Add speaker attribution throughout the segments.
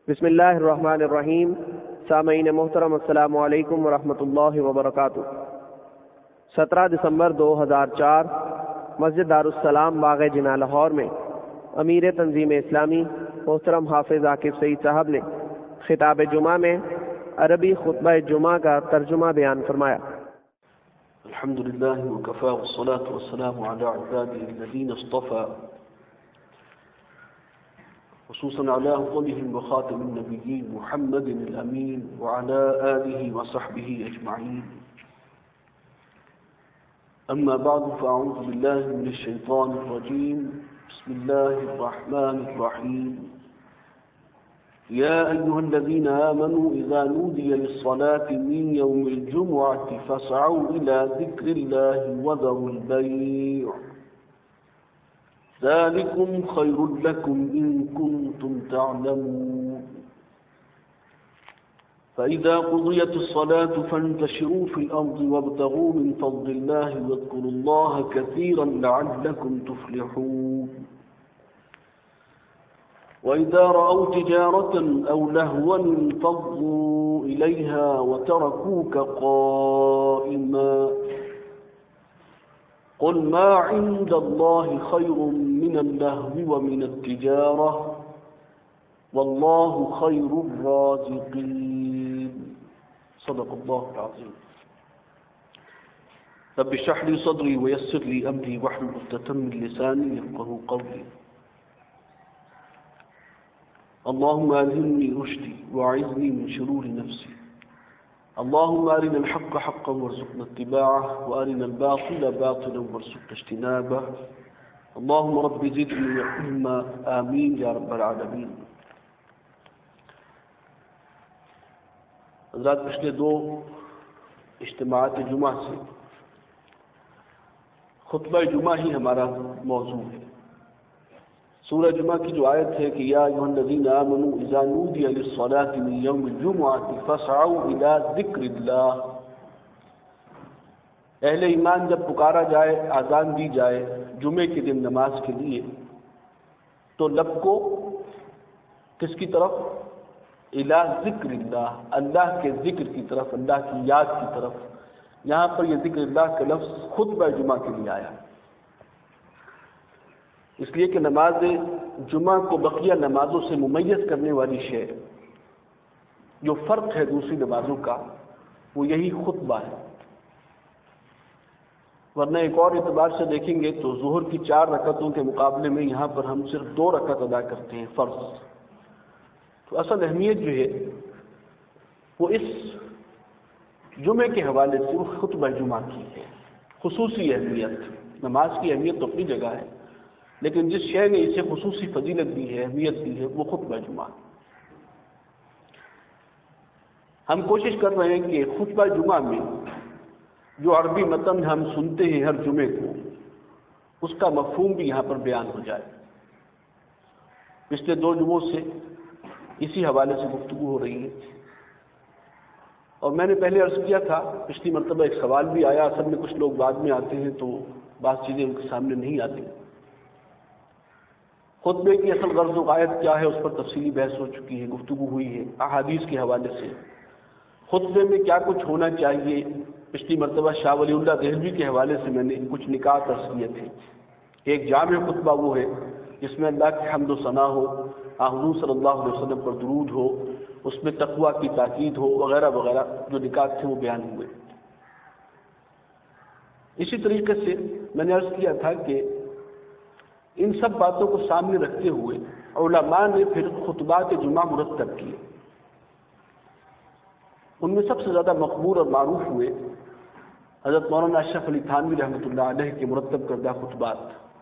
Speaker 1: بسم اللہ الرحمن الرحیم۔ سامعین محترم السلام علیکم ورحمۃ اللہ وبرکاتہ۔ 17 دسمبر 2004 مسجد دارالسلام باغ جناح لاہور میں امیر تنظیم اسلامی محترم حافظ عاقب سعید صاحب نے خطاب جمعہ میں عربی خطبہ جمعہ کا ترجمہ بیان فرمایا۔
Speaker 2: الحمد للہ وکفى والصلاة والسلام على عباده الذین اصطفى، خصوصا على أفضلهم وخاتم النبيين محمد الأمين وعلى آله وصحبه أجمعين. أما بعد فأعوذ بالله من الشيطان الرجيم. بسم الله الرحمن الرحيم. يا أيها الذين آمنوا إذا نودي للصلاة من يوم الجمعة فاسعوا إلى ذكر الله وذروا البيع ذلكم خير لكم إن كنتم تعلمون. فإذا قضيت الصلاة فانتشروا في الأرض وابتغوا من فضل الله واذكروا الله كثيرا لعلكم تفلحون. وإذا رأوا تجارة أو لهوا انفضوا إليها وتركوك قائما قل ما عند الله خير من اللهو ومن التجارة والله خير الرازقين. صدق الله العظيم. رب اشرح لي صدري ويسر لي أمري واحلل عقدة من لساني يفقهوا قولي. اللهم ألهمني رشدي وأعذني من شرور نفسي. اللهم أرنا الحق حقا وارزقنا اتباعه وأرنا الباطل باطلا وارزقنا اجتنابه. اللهم رب زدني علما آمين يا رب العالمين. حضرات، پچھلے دو اجتماعات جمعہ سے خطبہ جمعہ ہی ہمارا موضوع ہے۔ سورہ جمعہ کی جو آیت ہے کہ یا ایھا الذین آمنوا اذا نودی للصلاة من یوم الجمعة فاسعوا الی ذکر اللہ، اہل ایمان جب پکارا جائے، اذان دی جائے جمعے کے دن نماز کے لیے، تو لب کو کس کی طرف؟ الی ذکر اللہ، اللہ کے ذکر کی طرف، اللہ کی یاد کی طرف۔ یہاں پر یہ ذکر اللہ کا لفظ خطبہ جمعہ کے لیے آیا، اس لیے کہ نماز جمعہ کو بقیہ نمازوں سے ممیز کرنے والی شے، جو فرق ہے دوسری نمازوں کا، وہ یہی خطبہ ہے۔ ورنہ ایک اور اعتبار سے دیکھیں گے تو ظہر کی 4 رکعتوں کے مقابلے میں یہاں پر ہم صرف 2 رکعت ادا کرتے ہیں فرض۔ تو اصل اہمیت جو ہے وہ اس جمعے کے حوالے سے وہ خطبہ جمعہ کی ہے، خصوصی اہمیت۔ نماز کی اہمیت تو اپنی جگہ ہے، لیکن جس شے نے اسے خصوصی فضیلت دی ہے، اہمیت دی ہے، وہ خطبہ جمعہ۔ ہم کوشش کر رہے ہیں کہ خطبہ جمعہ میں جو عربی متن ہم سنتے ہیں ہر جمعے کو، اس کا مفہوم بھی یہاں پر بیان ہو جائے۔ پچھلے 2 جمعوں سے اسی حوالے سے گفتگو ہو رہی ہے، اور میں نے پہلے عرض کیا تھا، پچھلی مرتبہ ایک سوال بھی آیا، اصل میں کچھ لوگ بعد میں آتے ہیں تو بعض چیزیں ان کے سامنے نہیں آتی۔ خطبے کی اصل غرض و غایت کیا ہے، اس پر تفصیلی بحث ہو چکی ہے، گفتگو ہوئی ہے احادیث کے حوالے سے۔ خطبے میں کیا کچھ ہونا چاہیے، پچھلی مرتبہ شاہ ولی اللہ دہلوی کے حوالے سے میں نے کچھ نکات عرض کیے تھے۔ ایک جامع خطبہ وہ ہے جس میں اللہ کی حمد و ثنا ہو، حضور صلی اللہ علیہ وسلم پر درود ہو، اس میں تقویٰ کی تاکید ہو، وغیرہ وغیرہ جو نکات تھے وہ بیان ہوئے۔ اسی طریقے سے میں نے عرض کیا تھا کہ ان سب باتوں کو سامنے رکھتے ہوئے علماء نے پھر خطبات جمعہ مرتب کیے۔ ان میں سب سے زیادہ مقبول اور معروف ہوئے حضرت مولانا اشرف علی تھانوی رحمۃ اللہ علیہ کے مرتب کردہ خطبات۔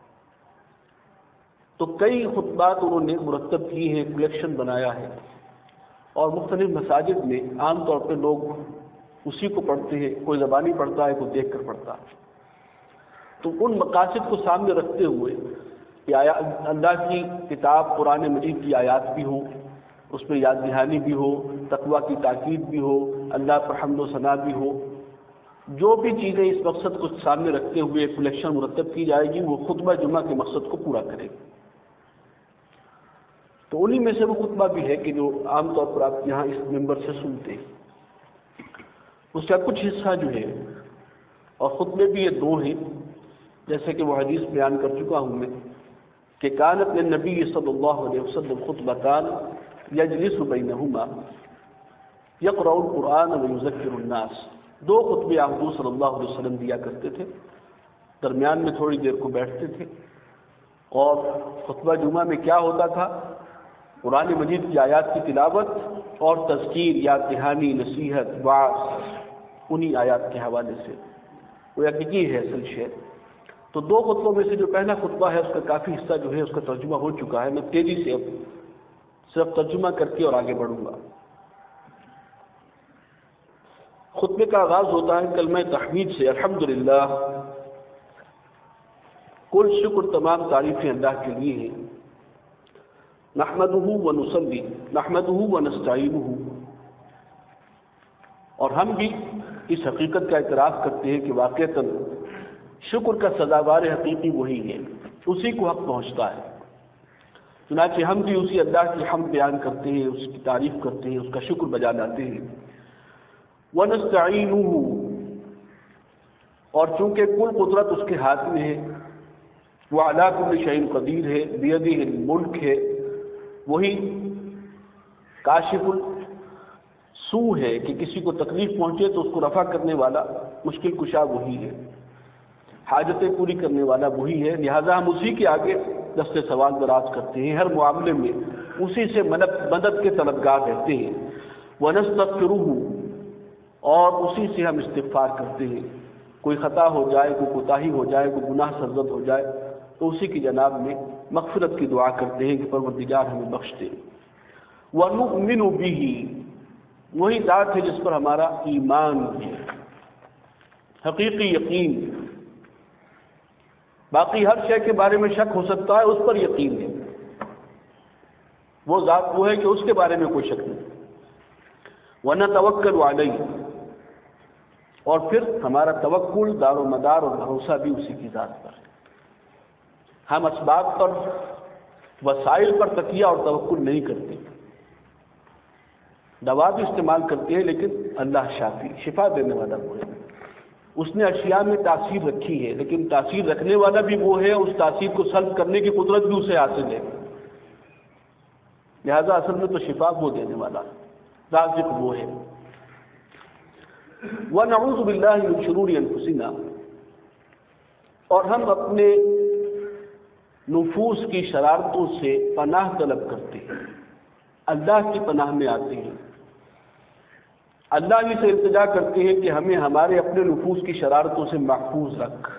Speaker 2: تو کئی خطبات انہوں نے مرتب کی ہیں، کلیکشن بنایا ہے، اور مختلف مساجد میں عام طور پہ لوگ اسی کو پڑھتے ہیں، کوئی زبانی پڑھتا ہے، کوئی دیکھ کر پڑھتا ہے۔ تو ان مقاصد کو سامنے رکھتے ہوئے کہ اللہ کی کتاب قرآن مجید کی آیات بھی ہو، اس میں یاد دہانی بھی ہو، تقویٰ کی تاکید بھی ہو، اللہ پر حمد و ثنا بھی ہو، جو بھی چیزیں اس مقصد کو سامنے رکھتے ہوئے کلیکشن مرتب کی جائے گی، وہ خطبہ جمعہ کے مقصد کو پورا کرے گی۔ تو انہی میں سے وہ خطبہ بھی ہے کہ جو عام طور پر آپ یہاں اس ممبر سے سنتے ہیں، اس کا کچھ حصہ جو ہے، اور خطبے بھی یہ دو ہیں جیسے کہ وہ حدیث بیان کر چکا ہوں میں کہ کانت للنبی صلی اللہ علیہ وسلم خطبتان یجلس بینہما یقرأ القرآن ویذکر الناس، دو خطبے آپ صلی اللہ علیہ وسلم دیا کرتے تھے، درمیان میں تھوڑی دیر کو بیٹھتے تھے، اور خطبہ جمعہ میں کیا ہوتا تھا؟ قرآن مجید کی آیات کی تلاوت اور تذکیر یا دہانی، نصیحت، وعظ انہی آیات کے حوالے سے، وہ حقیقی ہے اصل شے۔ تو دو خطبوں میں سے جو پہلا خطبہ ہے اس کا کافی حصہ جو ہے اس کا ترجمہ ہو چکا ہے، میں تیزی سے اب صرف ترجمہ کر کے اور آگے بڑھوں گا۔ خطبے کا آغاز ہوتا ہے کلمہ تحمید سے، الحمدللہ، کل شکر تمام تعریفیں اللہ کے لیے ہیں، نحمدہ ونصلی، نحمدہ ونستعینہ، اور ہم بھی اس حقیقت کا اعتراف کرتے ہیں کہ واقعتاً شکر کا سزاوار حقیقی وہی ہے، اسی کو حق پہنچتا ہے، چنانچہ ہم بھی اسی اللہ کی حمد بیان کرتے ہیں، اس کی تعریف کرتے ہیں، اس کا شکر بجا لاتے ہیں۔ وَنَسْتَعِينُهُ، اور چونکہ کل قدرت اس کے ہاتھ میں ہے، وہ عَلَىٰ كُلِّ شَيْءٍ قدیر ہے، بِيَدِهِ الْمُلْكِ ہے، وہی کاشف السوء ہے کہ کسی کو تکلیف پہنچے تو اس کو رفع کرنے والا، مشکل کشا وہی ہے، حاجتیں پوری کرنے والا وہی ہے، لہذا ہم اسی کے آگے دست سوال دراز کرتے ہیں، ہر معاملے میں اسی سے مدد کے طلبگار رہتے ہیں۔ وَنَسْتَغْفِرُهُ، اور اسی سے ہم استغفار کرتے ہیں، کوئی خطا ہو جائے، کوئی کوتاہی ہو جائے، کوئی گناہ سرزد ہو جائے تو اسی کی جناب میں مغفرت کی دعا کرتے ہیں کہ پروردگار ہمیں بخش دے۔ وَنُؤْمِنُ بِهِ، وہی ذات ہے جس پر ہمارا ایمان ہے، حقیقی یقین، باقی ہر شے کے بارے میں شک ہو سکتا ہے، اس پر یقین ہے، وہ ذات وہ ہے کہ اس کے بارے میں کوئی شک نہیں۔ وَنَتَوَكَّلُ عَلَيْهِ، اور پھر ہمارا توکل، دار و مدار اور بھروسہ بھی اسی کی ذات پر ہے، ہم اسباب پر، وسائل پر تکیہ اور توکل نہیں کرتے، دوا بھی استعمال کرتے ہیں لیکن اللہ شافی، شفا دینے والا وہ ہے، اس نے اشیاء میں تاثیر رکھی ہے لیکن تاثیر رکھنے والا بھی وہ ہے، اس تاثیر کو سلب کرنے کی قدرت بھی اسے حاصل ہے، لہذا اصل میں تو شفا وہ دینے والا، رازق وہ ہے۔ وَنَعُوذُ بِاللَّهِ مِن شُرُورِ أَنفُسِنَا، اور ہم اپنے نفوس کی شرارتوں سے پناہ طلب کرتے ہیں، اللہ کی پناہ میں آتے ہیں، اللہ ہی سے التجا کرتے ہیں کہ ہمیں ہمارے اپنے نفوس کی شرارتوں سے محفوظ رکھ۔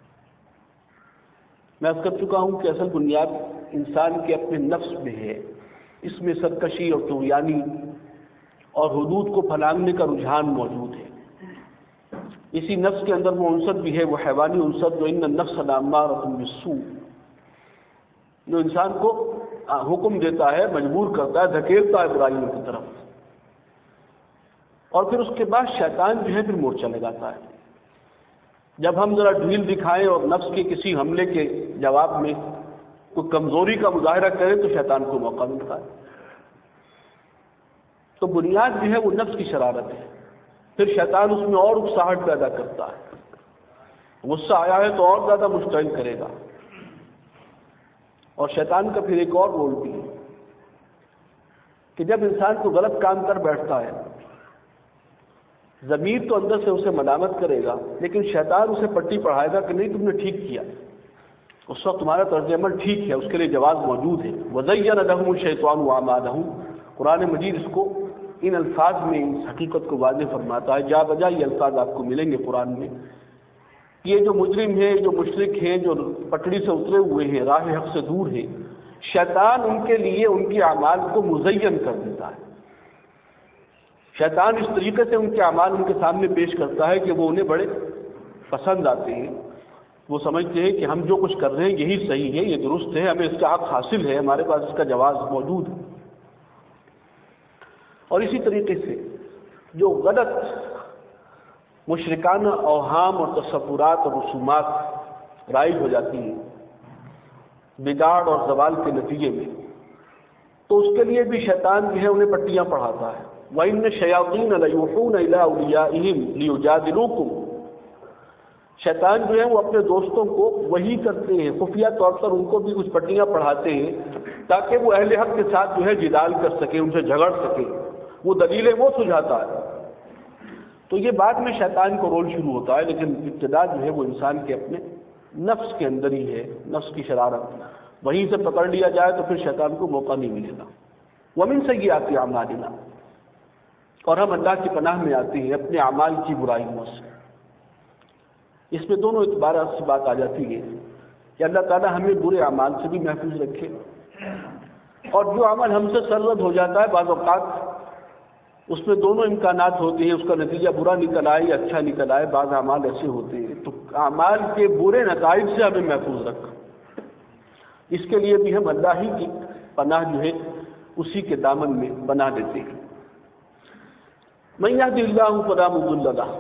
Speaker 2: میں عرض کر چکا ہوں کہ اصل بنیاد انسان کے اپنے نفس میں ہے، اس میں سرکشی اور طغیانی اور حدود کو پھلانگنے کا رجحان موجود ہے، اسی نفس کے اندر وہ عنصر بھی ہے، وہ حیوانی عنصر جو ان النفس لامارۃ بالسوء، جو انسان کو حکم دیتا ہے، مجبور کرتا ہے، دھکیلتا ہے برائیوں کی طرف، اور پھر اس کے بعد شیطان جو ہے پھر مورچہ لگاتا ہے، جب ہم ذرا ڈھیل دکھائیں اور نفس کے کسی حملے کے جواب میں کوئی کمزوری کا مظاہرہ کریں تو شیطان کو موقع ملتا ہے۔ تو بنیاد جو ہے وہ نفس کی شرارت ہے، پھر شیطان اس میں اور اکساہٹ پیدا کرتا ہے، غصہ آیا ہے تو اور زیادہ مشتعل کرے گا، اور شیطان کا پھر ایک اور رول بھی ہے کہ جب انسان کو غلط کام کر بیٹھتا ہے، ضمیر تو اندر سے اسے ملامت کرے گا لیکن شیطان اسے پٹی پڑھائے گا کہ نہیں تم نے ٹھیک کیا، اس وقت تمہارا طرز عمل ٹھیک ہے، اس کے لیے جواز موجود ہے۔ وَزَيَّنَ لَهُمُ الشَّيْطَانُ أَعْمَالَهُمْ، قرآن مجید اس کو ان الفاظ میں اس حقیقت کو واضح فرماتا ہے، جا بجا یہ الفاظ آپ کو ملیں گے قرآن میں، یہ جو مجرم ہیں، جو مشرک ہیں، جو پٹڑی سے اترے ہوئے ہیں، راہ حق سے دور ہیں، شیطان ان کے لیے ان کے اعمال کو مزین کر دیتا ہے، شیطان اس طریقے سے ان کے اعمال ان کے سامنے پیش کرتا ہے کہ وہ انہیں بڑے پسند آتے ہیں، وہ سمجھتے ہیں کہ ہم جو کچھ کر رہے ہیں یہی صحیح ہے، یہ درست ہے، ہمیں اس کا حق حاصل ہے، ہمارے پاس اس کا جواز موجود ہے۔ اور اسی طریقے سے جو غلط مشرکانہ اوہام اور تصورات اور رسومات رائج ہو جاتی ہیں بگاڑ اور زوال کے نتیجے میں، تو اس کے لیے بھی شیطان جو ہے انہیں پٹیاں پڑھاتا ہے. وَإِنَّ الشَّيَاطِينَ لَيُوحُونَ إِلَىٰ أَوْلِيَائِهِمْ لِيُجَادِلُوكُمْ. شیطان جو ہے وہ اپنے دوستوں کو وحی کرتے ہیں، خفیہ طور پر ان کو بھی کچھ پٹیاں پڑھاتے ہیں تاکہ وہ اہل حق کے ساتھ جو ہے جدال کر سکے، ان سے جھگڑ سکے، وہ دلیلیں وہ سجھاتا ہے. تو یہ بعد میں شیطان کو رول شروع ہوتا ہے، لیکن ابتدا جو ہے وہ انسان کے اپنے نفس کے اندر ہی ہے، نفس کی شرارت. وہیں سے پکڑ لیا جائے تو پھر شیطان کو موقع نہیں ملے گا. وَمِن سَيِّئَاتِ أَعْمَالِنَا. اور ہم اللہ کی پناہ میں آتے ہیں اپنے اعمال کی برائیوں سے. اس میں دونوں اعتبارات سے بات آ جاتی ہے کہ اللہ تعالیٰ ہمیں برے اعمال سے بھی محفوظ رکھے، اور جو عمل ہم سے سرزد ہو جاتا ہے بعض اوقات اس میں دونوں امکانات ہوتے ہیں، اس کا نتیجہ برا نکل آئے یا اچھا نکل آئے. بعض اعمال ایسے ہوتے ہیں، تو اعمال کے برے نتائج سے ہمیں محفوظ رکھ. اس کے لیے بھی ہم اللہ ہی کی پناہ جو ہے اسی کے دامن میں بنا دیتے ہیں. مَن يَهْدِ اللَّهُ فَلَا مُضِلَّ لَهُ.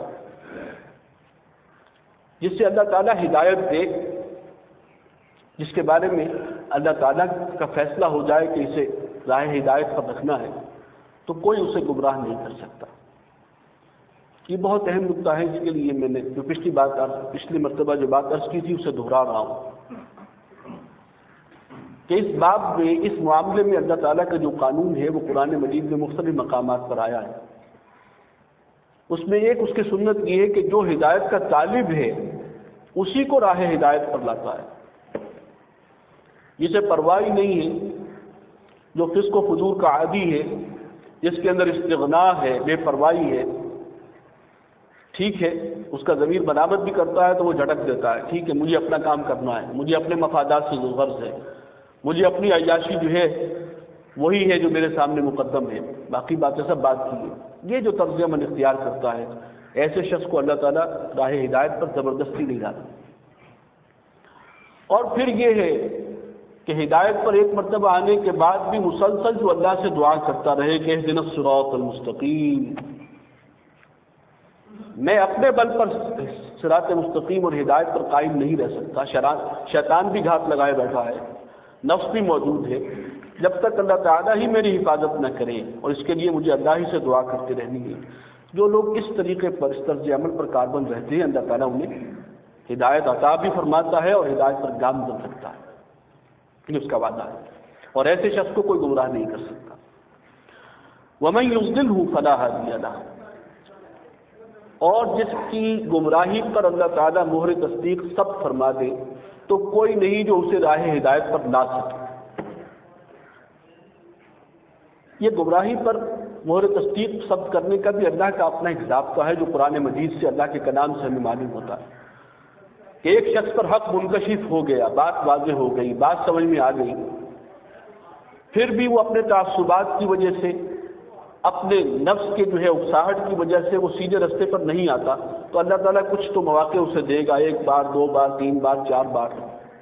Speaker 2: جس سے اللہ تعالیٰ ہدایت دے، جس کے بارے میں اللہ تعالیٰ کا فیصلہ ہو جائے کہ اسے راہ ہدایت پر رکھنا ہے، تو کوئی اسے گمراہ نہیں کر سکتا. یہ بہت اہم نکتہ ہے، اس کے لیے میں نے جو پچھلی مرتبہ جو بات عرض کی تھی اسے دہرا رہا ہوں کہ اس باب میں، اس معاملے میں اللہ تعالیٰ کا جو قانون ہے وہ قرآن مجید میں مختلف مقامات پر آیا ہے. اس میں ایک اس کی سنت یہ ہے کہ جو ہدایت کا طالب ہے اسی کو راہ ہدایت پر لاتا ہے، جسے پرواہ نہیں ہے، جو فسق و فجور کا عادی ہے، جس کے اندر استغنا ہے، بے پرواہی ہے. ٹھیک ہے، اس کا ضمیر بناوٹ بھی کرتا ہے تو وہ جھٹک دیتا ہے، ٹھیک ہے مجھے اپنا کام کرنا ہے، مجھے اپنے مفادات سے غرض ہے، مجھے اپنی عیاشی جو ہے وہی ہے جو میرے سامنے مقدم ہے، باقی باتیں سب بات کی ہے. یہ جو طرز عمل اختیار کرتا ہے، ایسے شخص کو اللہ تعالیٰ راہ ہدایت پر زبردستی نہیں لاتا. اور پھر یہ ہے کہ ہدایت پر ایک مرتبہ آنے کے بعد بھی مسلسل جو اللہ سے دعا کرتا رہے کہ اہدنا الصراط المستقیم. میں اپنے بل پر صراط مستقیم اور ہدایت پر قائم نہیں رہ سکتا. شیطان بھی گھات لگائے بیٹھا ہے، نفس بھی موجود ہے. جب تک اللہ تعالیٰ ہی میری حفاظت نہ کرے، اور اس کے لیے مجھے اللہ ہی سے دعا کرتے رہنی ہے. جو لوگ اس طریقے پر، اس طرز عمل پر کاربند رہتے ہیں، اللہ تعالیٰ انہیں ہدایت عطا بھی فرماتا ہے اور ہدایت پر گامزن رکھتا ہے. یہ اس کا وعدہ ہے، اور ایسے شخص کو کوئی گمراہ نہیں کر سکتا. وَمَن يُضْلِلْهُ فَلَا هَادِيَ لَهُ. اور جس کی گمراہی پر اللہ تعالیٰ مہر تصدیق ثبت فرما دے تو کوئی نہیں جو اسے راہ ہدایت پر لا سکے. یہ گمراہی پر مہر تصدیق ثبت کرنے کا بھی اللہ کا اپنا ایک ضابطہ ہے جو قرآن مجید سے، اللہ کے کلام سے ہمیں معلوم ہوتا ہے کہ ایک شخص پر حق منکشف ہو گیا، بات واضح ہو گئی، بات سمجھ میں آ گئی، پھر بھی وہ اپنے تعصبات کی وجہ سے، اپنے نفس کے جو ہے اکساہٹ کی وجہ سے وہ سیدھے رستے پر نہیں آتا، تو اللہ تعالیٰ کچھ تو مواقع اسے دے گا، 1 بار 2 بار 3 بار 4 بار.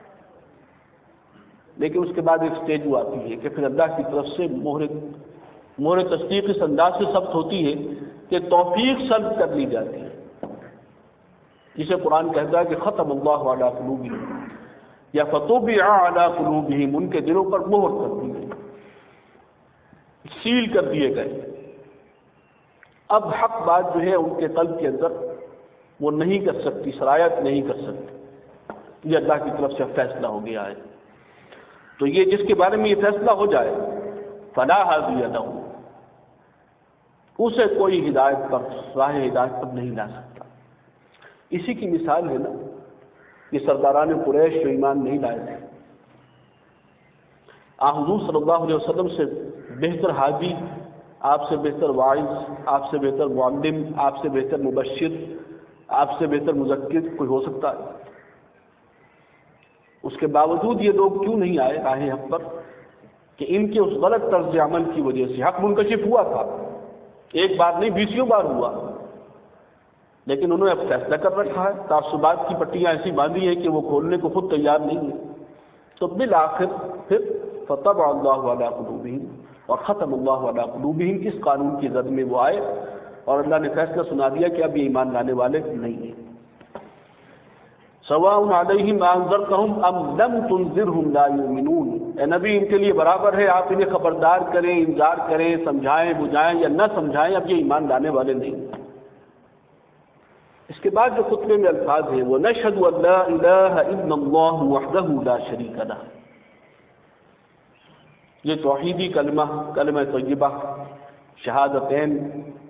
Speaker 2: لیکن اس کے بعد ایک سٹیج وہ آتی ہے کہ پھر اللہ کی طرف سے مہر تصدیق اس انداز سے ثبت ہوتی ہے کہ توفیق سلب کر لی جاتی ہے، جسے قرآن کہتا ہے کہ ختم اللہ علی قلوبہم یا فطبع علی قلوبہم. ان کے دلوں پر مہر کر دی گئی، سیل کر دیے گئے. اب حق بات جو ہے ان کے قلب کے اندر وہ نہیں کر سکتی، سرایت نہیں کر سکتی. یہ اللہ کی طرف سے فیصلہ ہو گیا ہے. تو یہ جس کے بارے میں یہ فیصلہ ہو جائے فلا ہادی لہ، اسے کوئی ہدایت پر، راہ ہدایت پر نہیں لا سکتا. اسی کی مثال ہے نا یہ سرداران قریش جو ایمان نہیں لائے تھے. حضور صلی اللہ علیہ وسلم سے بہتر ہادی، آپ سے بہتر واعظ، آپ سے بہتر معلم، آپ سے بہتر مبشر، آپ سے بہتر مذکر کوئی ہو سکتا ہے؟ اس کے باوجود یہ لوگ کیوں نہیں آئے راہ حق پر؟ کہ ان کے اس غلط طرز عمل کی وجہ سے حق منکشف ہوا تھا، 1 بار نہیں 20 بار ہوا، لیکن انہوں نے اب فیصلہ کر رکھا ہے، تعصبات کی پٹیاں ایسی باندھی ہیں کہ وہ کھولنے کو خود تیار نہیں ہے. تو بالآخر پھر فطبع اللہ علی قلوبہم اور ختم اللہ علی قلوبہم، اس قانون کی زد میں وہ آئے اور اللہ نے فیصلہ سنا دیا کہ اب یہ ایمان لانے والے نہیں ہیں. سواء علیہم انذرتہم ام لم تنذرہم لا یؤمنون، اے نبی ان کے لیے برابر ہے آپ انہیں خبردار کریں، انذار کریں، سمجھائیں بجھائیں یا نہ سمجھائیں، اب یہ ایمان لانے والے نہیں۔ اس کے بعد جو خطبے میں الفاظ ہیں وہ نشہد ان لا الہ الا اللہ وحدہ لا شریک لہ، یہ توحیدی کلمہ، کلمہ طیبہ، شہادتین،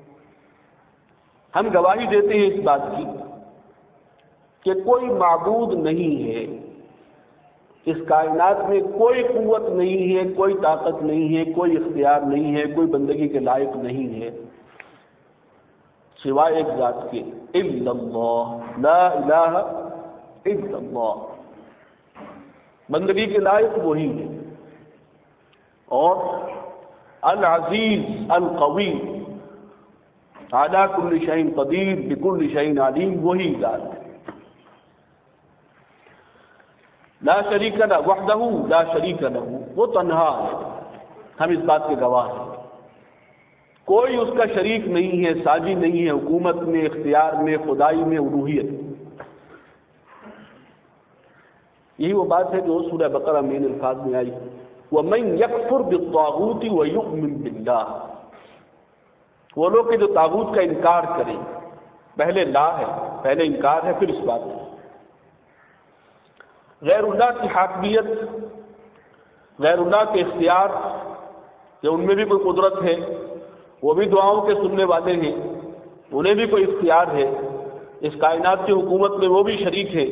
Speaker 2: ہم گواہی دیتے ہیں اس بات کی کہ کوئی معبود نہیں ہے، اس کائنات میں کوئی قوت نہیں ہے، کوئی طاقت نہیں ہے، کوئی اختیار نہیں ہے، کوئی بندگی کے لائق نہیں ہے سوائے ایک ذات کے، الا اللہ، لا الہ الا اللہ، بندگی کے لائق وہی ہے، اور العزیز القوی علی کل شیء قدیر بکل شیء علیم، وہی ذات ہے، لا شریک لہ وحدہ لا شریک لہ، وہ تنہا ہے، ہم اس بات کے گواہ ہیں، کوئی اس کا شریک نہیں ہے، ساجی نہیں ہے، حکومت میں، اختیار میں، خدائی میں، الوہیت۔ یہی وہ بات ہے جو سورہ بقرہ میں الفاظ میں آئی، وَمَن يَكْفُرْ بِالطَّاغُوتِ وَيُؤْمِنْ بِاللَّهِ، وہ لوگ کہ جو طاغوت کا انکار کریں، پہلے لا ہے، پہلے انکار ہے، پھر اس بات ہے، غیر اللہ کی حاکمیت، غیر اللہ کے اختیار، کہ ان میں بھی کوئی قدرت ہے، وہ بھی دعاؤں کے سننے والے ہیں، انہیں بھی کوئی اختیار ہے، اس کائنات کی حکومت میں وہ بھی شریک ہے،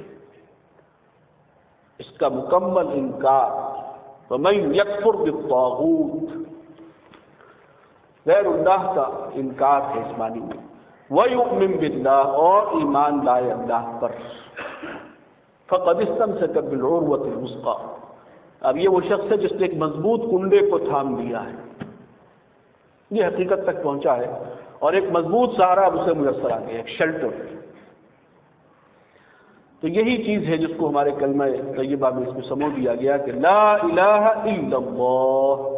Speaker 2: اس کا مکمل انکار۔ وَمَن يَكْفُرْ بِالطَّاغُوتِ، غیر اللہ کا انکار ہے اس معنی میں، وَيُؤْمِن بِاللَّهِ، اور ایمان لائے اللہ پر، فَقَدِ اسْتَمْسَكَ بِالْعُرْوَةِ الْوُثْقَىٰ، اب یہ وہ شخص ہے جس نے ایک مضبوط کنڈے کو تھام لیا ہے، یہ حقیقت تک پہنچا ہے، اور ایک مضبوط سہارا اب اسے میسر آ گیا، ایک شیلٹر۔ تو یہی چیز ہے جس کو ہمارے کلمہ طیبہ میں اس میں سمو دیا گیا کہ لا الہ الا اللہ،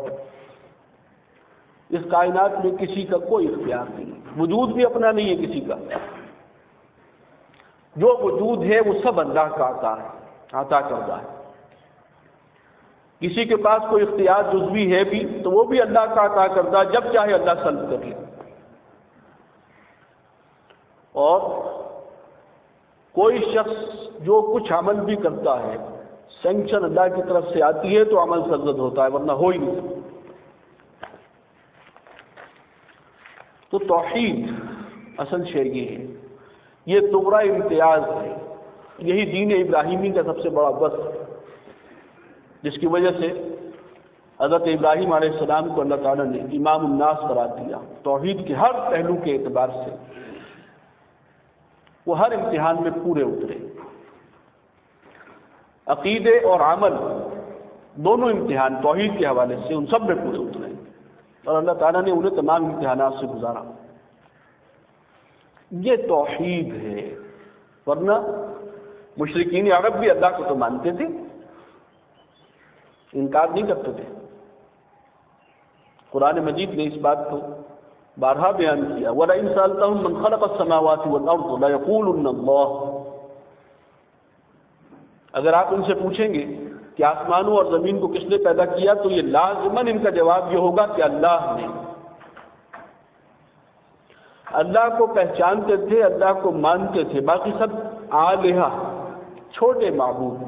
Speaker 2: اس کائنات میں کسی کا کوئی اختیار نہیں، وجود بھی اپنا نہیں ہے کسی کا، جو وجود ہے وہ سب اللہ کا عطا کردہ ہے، کسی کے پاس کوئی اختیار جزوی ہے بھی تو وہ بھی اللہ کا عطا کردہ، جب چاہے اللہ سلب کر لے، اور کوئی شخص جو کچھ عمل بھی کرتا ہے سینکشن اللہ کی طرف سے آتی ہے تو عمل سرزد ہوتا ہے، ورنہ ہو ہی نہیں سکتا۔ تو توحید اصل شے یہ ہے، یہ تغرا امتیاز ہے، یہی دین ابراہیمی کا سب سے بڑا بس، جس کی وجہ سے حضرت ابراہیم علیہ السلام کو اللہ تعالیٰ نے امام الناس قرار دیا، توحید کے ہر پہلو کے اعتبار سے وہ ہر امتحان میں پورے اترے، عقیدے اور عمل دونوں امتحان توحید کے حوالے سے ان سب میں پورے اترے، اور اللہ تعالیٰ نے انہیں تمام امتحانات سے گزارا۔ یہ توحید ہے، ورنہ مشرکین عرب بھی اللہ کو تو مانتے تھے، انکار نہیں کرتے تھے، قرآن مجید نے اس بات کو بارہا بیان کیا، وَلَئِن سَأَلْتَهُم مَّن خَلَقَ السَّمَاوَاتِ وَالْأَرْضَ لَيَقُولُنَّ اللَّهُ، اگر آپ ان سے پوچھیں گے کہ آسمانوں اور زمین کو کس نے پیدا کیا تو یہ لازماً ان کا جواب یہ ہوگا کہ اللہ نے۔ اللہ کو پہچانتے تھے، اللہ کو مانتے تھے، باقی سب آلہہ، چھوٹے معبود،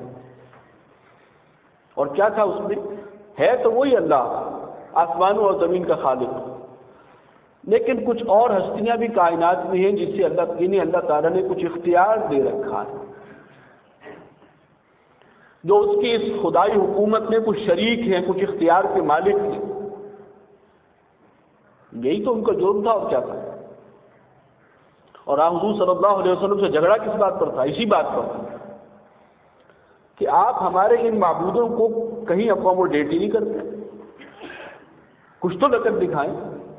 Speaker 2: اور کیا تھا اس میں؟ ہے تو وہی اللہ، آسمانوں اور زمین کا خالق، لیکن کچھ اور ہستیاں بھی کائنات میں ہیں جس سے اللہ تعالیٰ نے کچھ اختیار دے رکھا ہے، جو اس کی اس خدائی حکومت میں کچھ شریک ہیں، کچھ اختیار کے مالک ہیں۔ یہی تو ان کا جرم تھا، اور کیا تھا؟ اور حضور صلی اللہ علیہ وسلم سے جھگڑا کس بات پر تھا؟ اسی بات پر تھا کہ آپ ہمارے ان معبودوں کو کہیں اکوموڈیٹ ہی نہیں کرتے، کچھ تو لقب دکھائیں۔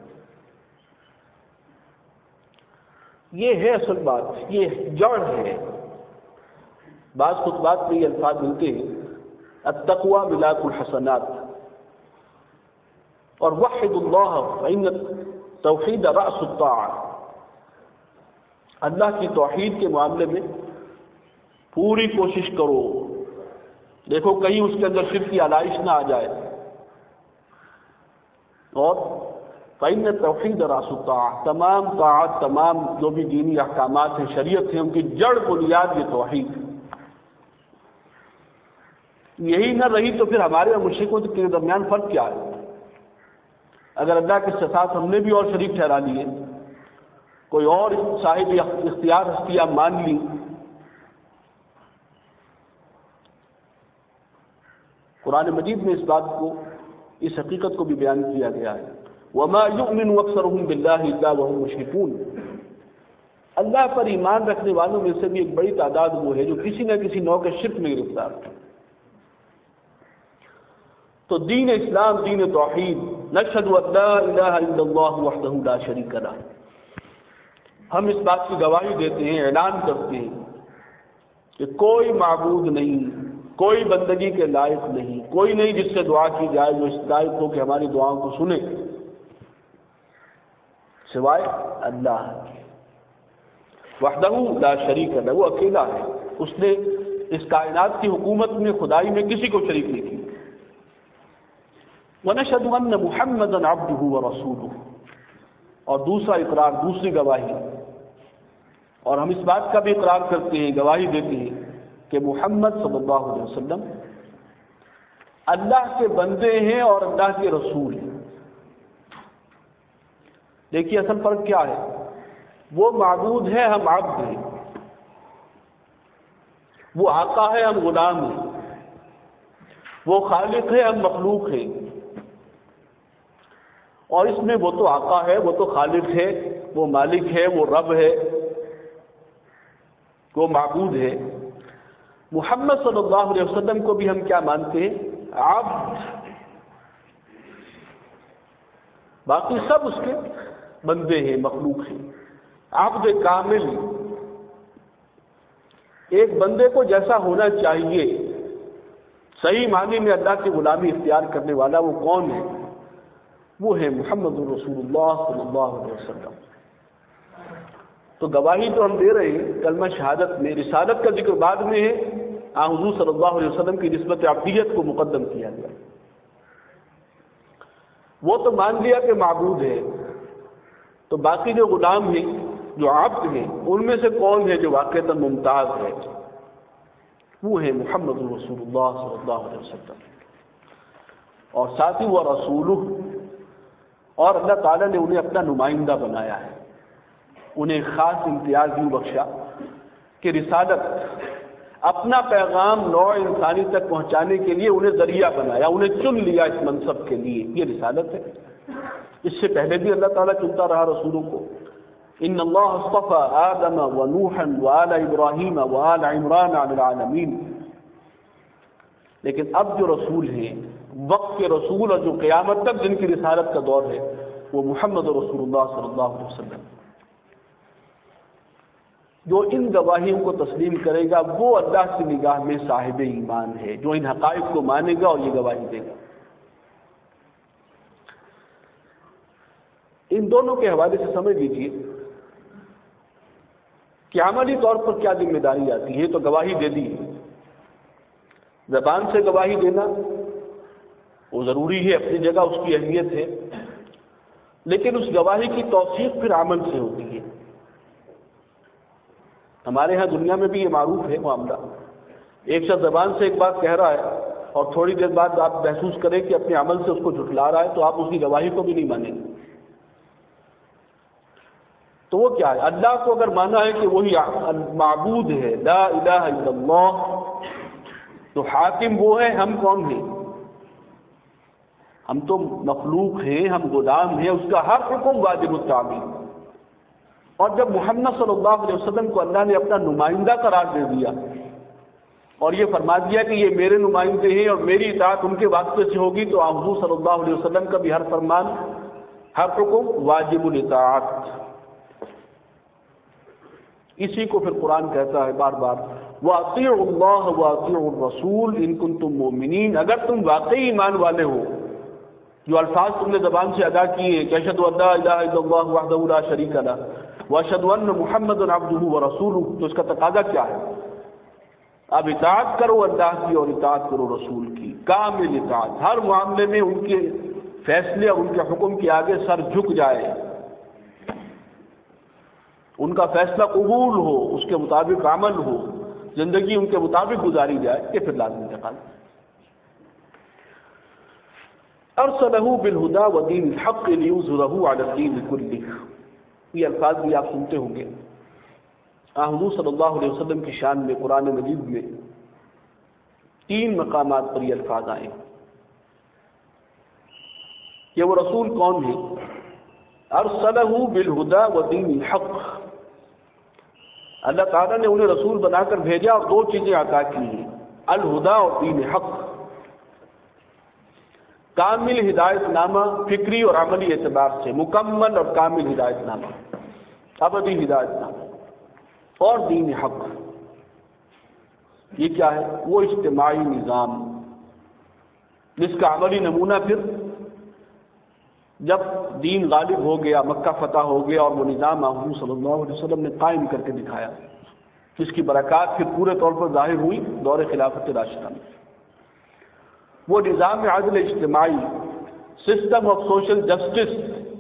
Speaker 2: یہ ہے اصل بات، یہ جڑ ہے۔ بعض خطبات میں یہ الفاظ ملتے ہیں، التقوی ملاک الحسنات، اور وحد اللہ فإن توحید رأس الطاعہ، اللہ کی توحید کے معاملے میں پوری کوشش کرو، دیکھو کہیں اس کے اندر شرک کی آلائش نہ آ جائے۔ اور فإن توحید راس الطاعة، تمام طاعت، تمام جو بھی دینی احکامات ہیں، شریعت ہیں، ان کی جڑ بنیاد یہ توحید۔ یہی نہ رہی تو پھر ہمارے اور مشرکوں کے درمیان فرق کیا ہے؟ اگر اللہ کے ساتھ ہم نے بھی اور شریک ٹھہرا لیے، کوئی اور صاحب اختیار ہستیاں مان لی، قرآن مجید میں اس بات کو، اس حقیقت کو بھی بیان کیا گیا ہے، وَمَا يُؤْمِنُ أَكْثَرُهُم بِاللَّهِ إِلَّا وَهُمْ مُشْرِكُونَ۔ اللہ پر ایمان رکھنے والوں میں سے بھی ایک بڑی تعداد وہ ہے جو کسی نہ کسی نوع کے شرک میں گرفتار ہے۔ تو دین اسلام، دین توحید، نشہد ان لا الہ الا اللہ وحدہ لا شریک لہ، ہم اس بات کی گواہی دیتے ہیں، اعلان کرتے ہیں کہ کوئی معبود نہیں، کوئی بندگی کے لائق نہیں، کوئی نہیں جس سے دعا کی جائے جو اس لائق ہو کہ ہماری دعاؤں کو سنے، سوائے اللہ کے، وحدہ لا شریک لہ، وہ اکیلا ہے، اس نے اس کائنات کی حکومت میں، خدائی میں کسی کو شریک نہیں کیا۔ وَنَشْهَدُ أَنَّ مُحَمَّدًا عَبْدُهُ وَرَسُولُهُ، اور دوسرا اقرار، دوسری گواہی، اور ہم اس بات کا بھی اقرار کرتے ہیں، گواہی دیتے ہیں کہ محمد صلی اللہ علیہ وسلم اللہ کے بندے ہیں اور اللہ کے رسول ہیں۔ دیکھیے اصل فرق کیا ہے، وہ معبود ہے، ہم عبد ہیں، وہ آقا ہے، ہم غلام ہیں، وہ خالق ہے، ہم مخلوق ہیں، اور اس میں وہ تو آقا ہے، وہ تو خالق ہے، وہ مالک ہے، وہ رب ہے، وہ معبود ہے۔ محمد صلی اللہ علیہ وسلم کو بھی ہم کیا مانتے ہیں؟ عبد، باقی سب اس کے بندے ہیں، مخلوق ہیں۔ عبد کامل، ایک بندے کو جیسا ہونا چاہیے، صحیح معنی میں اللہ کی غلامی اختیار کرنے والا وہ کون ہے؟ وہ ہے محمد رسول اللہ صلی اللہ علیہ وسلم۔ تو گواہی تو ہم دے رہے ہیں کلمہ شہادت میں، رسالت کا ذکر بعد میں ہے، حضور صلی اللہ علیہ وسلم کی نسبت عبدیت کو مقدم کیا گیا۔ وہ تو مان لیا کہ معبود ہے، تو باقی جو غلام ہیں، جو عبد ہیں، ان میں سے کون ہے جو واقعتاً ممتاز ہے؟ وہ ہے محمد رسول اللہ صلی اللہ علیہ وسلم۔ اور ساتھ ہی وہ رسولہ، اور اللہ تعالیٰ نے انہیں اپنا نمائندہ بنایا ہے، انہیں خاص امتیاز بھی بخشا کہ رسالت، اپنا پیغام نوع انسانی تک پہنچانے کے لیے انہیں ذریعہ بنایا، انہیں چن لیا اس منصب کے لیے، یہ رسالت ہے۔ اس سے پہلے بھی اللہ تعالیٰ چنتا رہا رسولوں کو، ان اللہ اصطفى آدم ونوحا وآل ابراہیم وآل عمران علی العالمین، لیکن اب جو رسول ہیں، وقت کے رسول، اور جو قیامت تک جن کی رسالت کا دور ہے، وہ محمد رسول اللہ صلی اللہ علیہ وسلم۔ جو ان گواہیوں کو تسلیم کرے گا وہ اللہ کی نگاہ میں صاحب ایمان ہے، جو ان حقائق کو مانے گا اور یہ گواہی دے گا۔ ان دونوں کے حوالے سے سمجھ لیجیے کہ عملی طور پر کیا ذمہ داری آتی ہے۔ تو گواہی دے دی، زبان سے گواہی دینا وہ ضروری ہے، اپنی جگہ اس کی اہمیت ہے، لیکن اس گواہی کی توثیق پھر عمل سے ہوتی ہے۔ ہمارے ہاں دنیا میں بھی یہ معروف ہے معاملہ، ایک شخص زبان سے ایک بات کہہ رہا ہے اور تھوڑی دیر بعد آپ محسوس کریں کہ اپنے عمل سے اس کو جھٹلا رہا ہے، تو آپ اس کی گواہی کو بھی نہیں مانیں گے۔ تو وہ کیا ہے؟ اللہ کو اگر مانا ہے کہ وہی معبود ہے، لا الہ الا اللہ، تو حاکم وہ ہے، ہم کون ہیں؟ ہم تو مخلوق ہیں، ہم غلام ہیں، اس کا ہر حکم واجب التعمیل۔ اور جب محمد صلی اللہ علیہ وسلم کو اللہ نے اپنا نمائندہ قرار دے دیا اور یہ فرما دیا کہ یہ میرے نمائندے ہیں اور میری اطاعت ان کے واسطے سے ہوگی، تو حضور صلی اللہ علیہ وسلم کا بھی ہر فرمان، ہر حکم واجب الاطاعت۔ اسی کو پھر قرآن کہتا ہے بار بار، وَأَطِيعُوا اللَّهَ وَأَطِيعُوا الرَّسُولَ إِن كُنتُم مُؤْمِنِينَ، اگر تم واقعی ایمان والے ہو، جو الفاظ تم نے زبان سے ادا کیے ہیں کہ اشہد ان لا الہ الا اللہ وحدہ لا شریک لہ واشہد ان محمدا عبدہ ورسولہ، تو اس کا تقاضا کیا ہے اب اطاعت کرو اللہ کی اور اطاعت کرو رسول کی، کامل اطاعت، ہر معاملے میں ان کے فیصلے اور ان کے حکم کے آگے سر جھک جائے، ان کا فیصلہ قبول ہو، اس کے مطابق عمل ہو، زندگی ان کے مطابق گزاری جائے، یہ پھر لازم انتقال۔ ارسلہ بالہدی ودین الحق لیظہرہ علی الدین کلہ، یہ الفاظ بھی آپ سنتے ہوں گے۔ حضور صلی اللہ علیہ وسلم کی شان میں قرآن مجید میں 3 مقامات پر یہ الفاظ آئے کہ وہ رسول کون ہے؟ ارسلہ بالہدی ودین الحق، اللہ تعالیٰ نے انہیں رسول بنا کر بھیجا اور 2 چیزیں عطا کی ہیں، الہدی اور دین حق، کامل ہدایت نامہ فکری اور عملی اعتبار سے، مکمل اور کامل ہدایت نامہ، ابدی ہدایت نامہ، اور دین حق۔ یہ کیا ہے؟ وہ اجتماعی نظام جس کا عملی نمونہ پھر جب دین غالب ہو گیا، مکہ فتح ہو گیا اور وہ نظام حضور صلی اللہ علیہ وسلم نے قائم کر کے دکھایا، جس کی برکات پھر پورے طور پر ظاہر ہوئی دور خلافت راشدہ میں۔ وہ نظام عدل اجتماعی، سسٹم آف سوشل جسٹس،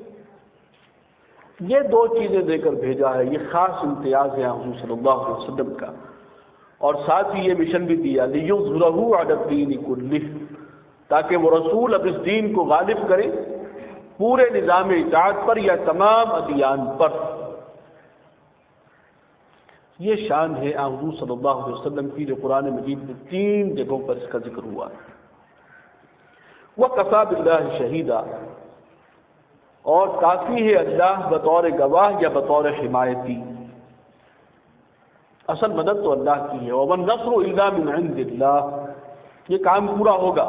Speaker 2: یہ 2 چیزیں دے کر بھیجا ہے، یہ خاص امتیاز ہے حضور صلی اللہ علیہ وسلم کا، اور ساتھ ہی یہ مشن بھی دیا لیظہرہ علی الدین کلہ، تاکہ وہ رسول اب اس دین کو غالب کرے پورے نظام اطاعت پر یا تمام ادیان پر۔ یہ شان ہے حضور صلی اللہ علیہ وسلم کی جو قرآن مجید میں 3 جگہوں پر اس کا ذکر ہوا ہے۔ وَكَفَى بِاللَّهِ شَهِيدًا، اور کافی ہے اللہ بطور گواہ یا بطور حمایتی۔ اصل مدد تو اللہ کی ہے، وَمَا النَّصْرُ إِلَّا مِنْ عِنْدِ اللَّهِ، یہ کام پورا ہوگا،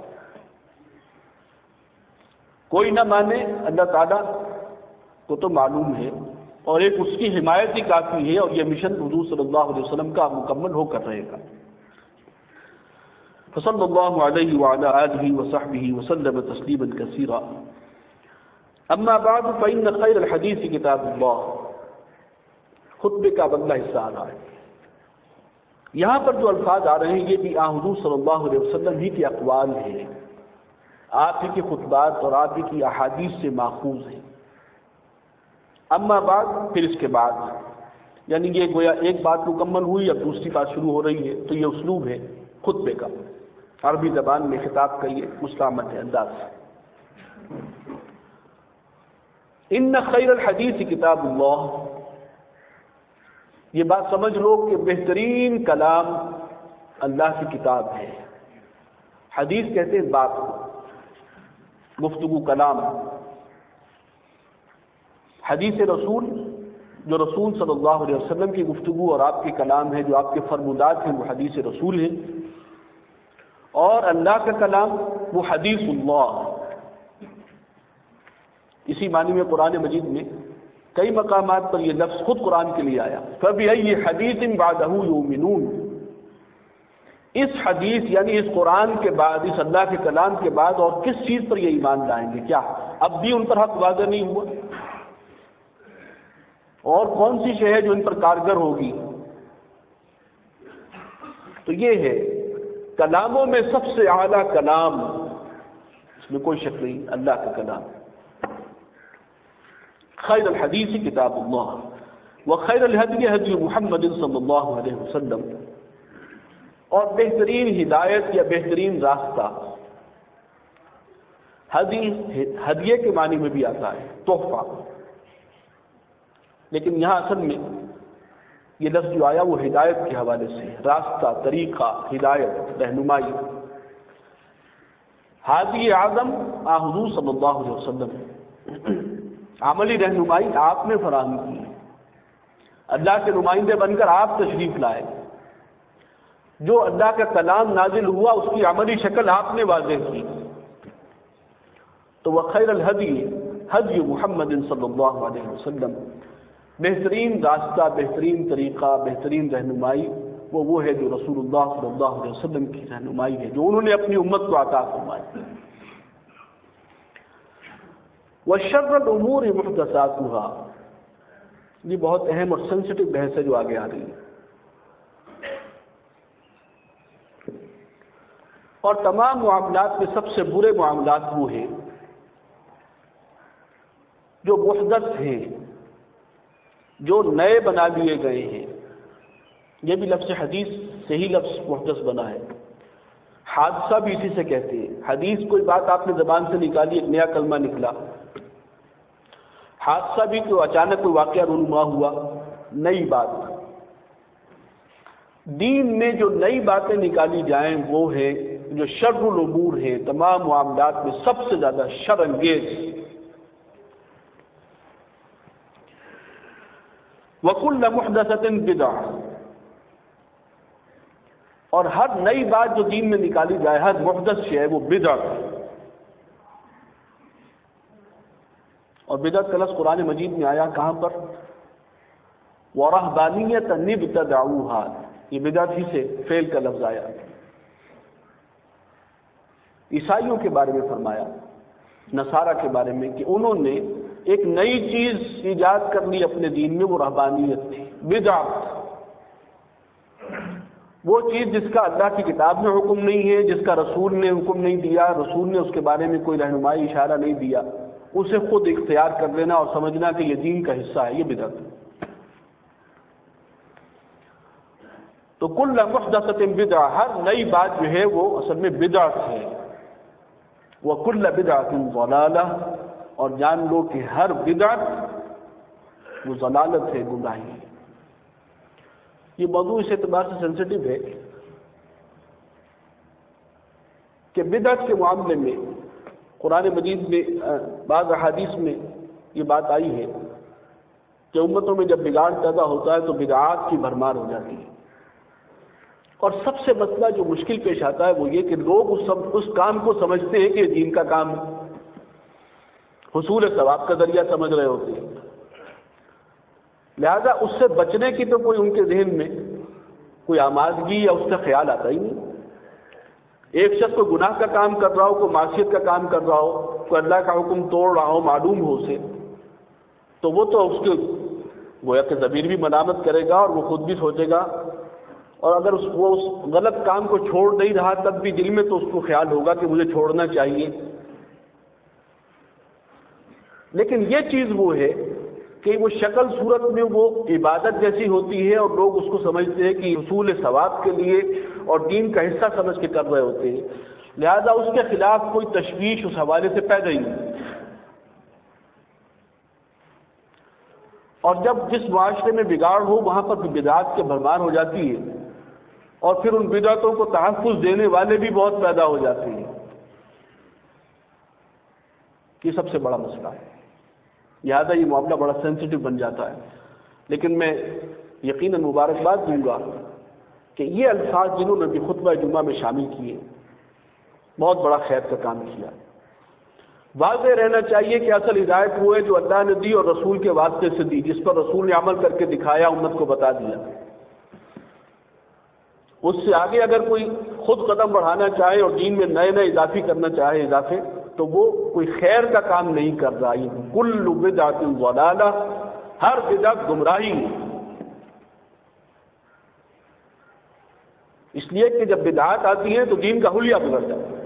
Speaker 2: کوئی نہ مانے اللہ تعالیٰ کو تو معلوم ہے، اور ایک اس کی حمایت ہی کافی ہے، اور یہ مشن حضور صلی اللہ علیہ وسلم کا مکمل ہو کر رہے گا۔ فصلی اللہ علیہ وعلی آلہ وصحبہ وسلم تسلیما کثیرا، اما بعد فإن خیر الحدیث کتاب اللہ۔ خطبے کا اگلا حصہ آ رہا ہے، یہاں پر جو الفاظ آ رہے ہیں یہ بھی حضور صلی اللہ علیہ وسلم ہی کے اقوال ہیں، آپ ہی کے خطبات اور آپ ہی کی احادیث سے ماخوذ ہیں۔ اما بعد، پھر اس کے بعد، یعنی یہ گویا ایک بات مکمل ہوئی اب دوسری بات شروع ہو رہی ہے، تو یہ اسلوب ہے خطبے کا، عربی زبان میں خطاب کا یہ مستعمل ہے انداز۔ ان خیر الحدیث کتاب اللہ، یہ بات سمجھ لو کہ بہترین کلام اللہ کی کتاب ہے۔ حدیث کہتے ہیں بات کو، گفتگو کلام۔ حدیث رسول، جو رسول صلی اللہ علیہ وسلم کی گفتگو اور آپ کے کلام ہے، جو آپ کے فرمودات ہیں، وہ حدیث رسول ہیں، اور اللہ کا کلام وہ حدیث اللہ۔ اسی معنی میں قرآن مجید میں کئی مقامات پر یہ لفظ خود قرآن کے لیے آیا، فَبِأَيِّ حَدِيثٍ بَعْدَهُ يُؤْمِنُونَ، اس حدیث یعنی اس قرآن کے بعد، اس اللہ کے کلام کے بعد اور کس چیز پر یہ ایمان لائیں گے؟ کیا اب بھی ان پر حق واضح نہیں ہوا؟ اور کون سی شے ہے جو ان پر کارگر ہوگی؟ تو یہ ہے کلاموں میں سب سے اعلیٰ کلام، اس میں کوئی شک نہیں، اللہ کا کلام۔ خیر الحدیث کتاب اللہ وخیر الہدی ہدی محمد صلی اللہ علیہ وسلم، اور بہترین ہدایت یا بہترین راستہ، ہدیے کے معنی میں بھی آتا ہے تحفہ، لیکن یہاں اصل میں یہ لفظ جو آیا وہ ہدایت کے حوالے سے، راستہ، طریقہ، ہدایت، رہنمائی۔ ہادی اعظم حضور صلی اللہ علیہ وسلم، عملی رہنمائی آپ نے فراہم کی، اللہ کے نمائندے بن کر آپ تشریف لائے، جو اللہ کا کلام نازل ہوا اس کی عملی شکل آپ نے واضح کی۔ تو وخیر الہدی ہدی محمد صلی اللہ علیہ وسلم، بہترین راستہ، بہترین طریقہ، بہترین رہنمائی وہ ہے جو رسول اللہ صلی اللہ علیہ وسلم کی رہنمائی ہے، جو انہوں نے اپنی امت کو عطا فرمائی۔ وشر الامور محدثاتها، یہ بہت اہم اور سینسٹیو بحث ہے جو آگے آ رہی ہے۔ اور تمام معاملات میں سب سے برے معاملات وہ ہیں جو محدث ہیں، جو نئے بنا لیے گئے ہیں۔ یہ بھی لفظ حدیث سے ہی لفظ محدث بنا ہے۔ حادثہ بھی اسی سے کہتے ہیں۔ حدیث کوئی بات آپ نے زبان سے نکالی، ایک نیا کلمہ نکلا۔ حادثہ بھی تو اچانک کوئی واقعہ رونما ہوا، نئی بات۔ دین میں جو نئی باتیں نکالی جائیں وہ ہے جو شر الامور ہے، تمام معاملات میں سب سے زیادہ شر انگیز۔ وَكُلَّ مُحْدَثَةٍ بِدْعَةٍ، اور ہر نئی بات جو دین میں نکالی جائے، ہر محدث شے ہے وہ بدعت ہے۔ اور بدعت کا لفظ قرآن مجید میں آیا کہاں پر؟ وَرَهْبَانِيَّةً ابْتَدَعُوهَا، یہ بدعت ہی سے فعل کا لفظ آیا۔ عیسائیوں کے بارے میں فرمایا، نصارہ کے بارے میں، کہ انہوں نے ایک نئی چیز ایجاد کر لی اپنے دین میں، وہ رہبانیت تھی، بدعت، وہ چیز جس کا اللہ کی کتاب میں حکم نہیں ہے، جس کا رسول نے حکم نہیں دیا، رسول نے اس کے بارے میں کوئی رہنمائی اشارہ نہیں دیا، اسے خود اختیار کر لینا اور سمجھنا کہ یہ دین کا حصہ ہے، یہ بدعت ہے۔ تو کل محدثۃ بدعہ، ہر نئی بات جو ہے وہ اصل میں بدعت ہے۔ وَكُلَّ بِدْعَةٍ ضَلَالَةٍ، اور جان لو کہ ہر بدعت وہ ضلالت ہے، گمراہی ہے۔ یہ موضوع اس اعتبار سے سینسٹیو ہے کہ بدعت کے معاملے میں قرآن مجید میں بعض احادیث میں یہ بات آئی ہے کہ امتوں میں جب بگاڑ پیدا ہوتا ہے تو بدعات کی بھرمار ہو جاتی ہے۔ اور سب سے مسئلہ جو مشکل پیش آتا ہے وہ یہ کہ لوگ اس کام کو سمجھتے ہیں کہ یہ دین کا کام ہے، حصول ثواب کا ذریعہ سمجھ رہے ہوتے ہیں، لہذا اس سے بچنے کی تو کوئی ان کے ذہن میں کوئی آمادگی یا اس کا خیال آتا ہی نہیں۔ ایک شخص کوئی گناہ کا کام کر رہا ہو، کوئی معصیت کا کام کر رہا ہو، کوئی اللہ کا حکم توڑ رہا ہو، معلوم ہو اسے، تو وہ تو اس کے گویا کہ ضمیر بھی ملامت کرے گا اور وہ خود بھی سوچے گا، اور اگر وہ اس غلط کام کو چھوڑ نہیں رہا تب بھی دل میں تو اس کو خیال ہوگا کہ مجھے چھوڑنا چاہیے۔ لیکن یہ چیز وہ ہے کہ وہ شکل صورت میں وہ عبادت جیسی ہوتی ہے اور لوگ اس کو سمجھتے ہیں کہ حصول ثواب کے لیے اور دین کا حصہ سمجھ کے کر رہے ہوتے ہیں، لہذا اس کے خلاف کوئی تشویش اس حوالے سے پیدا ہی نہیں۔ اور جب جس معاشرے میں بگاڑ ہو وہاں پر بدعات کے بھرمار ہو جاتی ہے، اور پھر ان بدعتوں کو تحفظ دینے والے بھی بہت پیدا ہو جاتے ہیں۔ یہ سب سے بڑا مسئلہ ہے، لہذا یہ معاملہ بڑا سینسٹیو بن جاتا ہے۔ لیکن میں یقیناً مبارکباد دوں گا کہ یہ الفاظ جنہوں نے بھی خطبہ جمعہ میں شامل کیے بہت بڑا خیر کا کام کیا۔ واضح رہنا چاہیے کہ اصل ہدایت وہ ہے جو اللہ نے دی اور رسول کے واسطے سے دی، جس پر رسول نے عمل کر کے دکھایا، امت کو بتا دیا۔ اس سے آگے اگر کوئی خود قدم بڑھانا چاہے اور دین میں نئے نئے اضافی کرنا چاہے اضافے، تو وہ کوئی خیر کا کام نہیں کر رہا۔ کل بدعۃ ضلالہ، ہر بدعت گمراہی ہے۔ اس لیے کہ جب بدعات آتی ہیں تو دین کا حلیہ بگڑ جاتا ہے،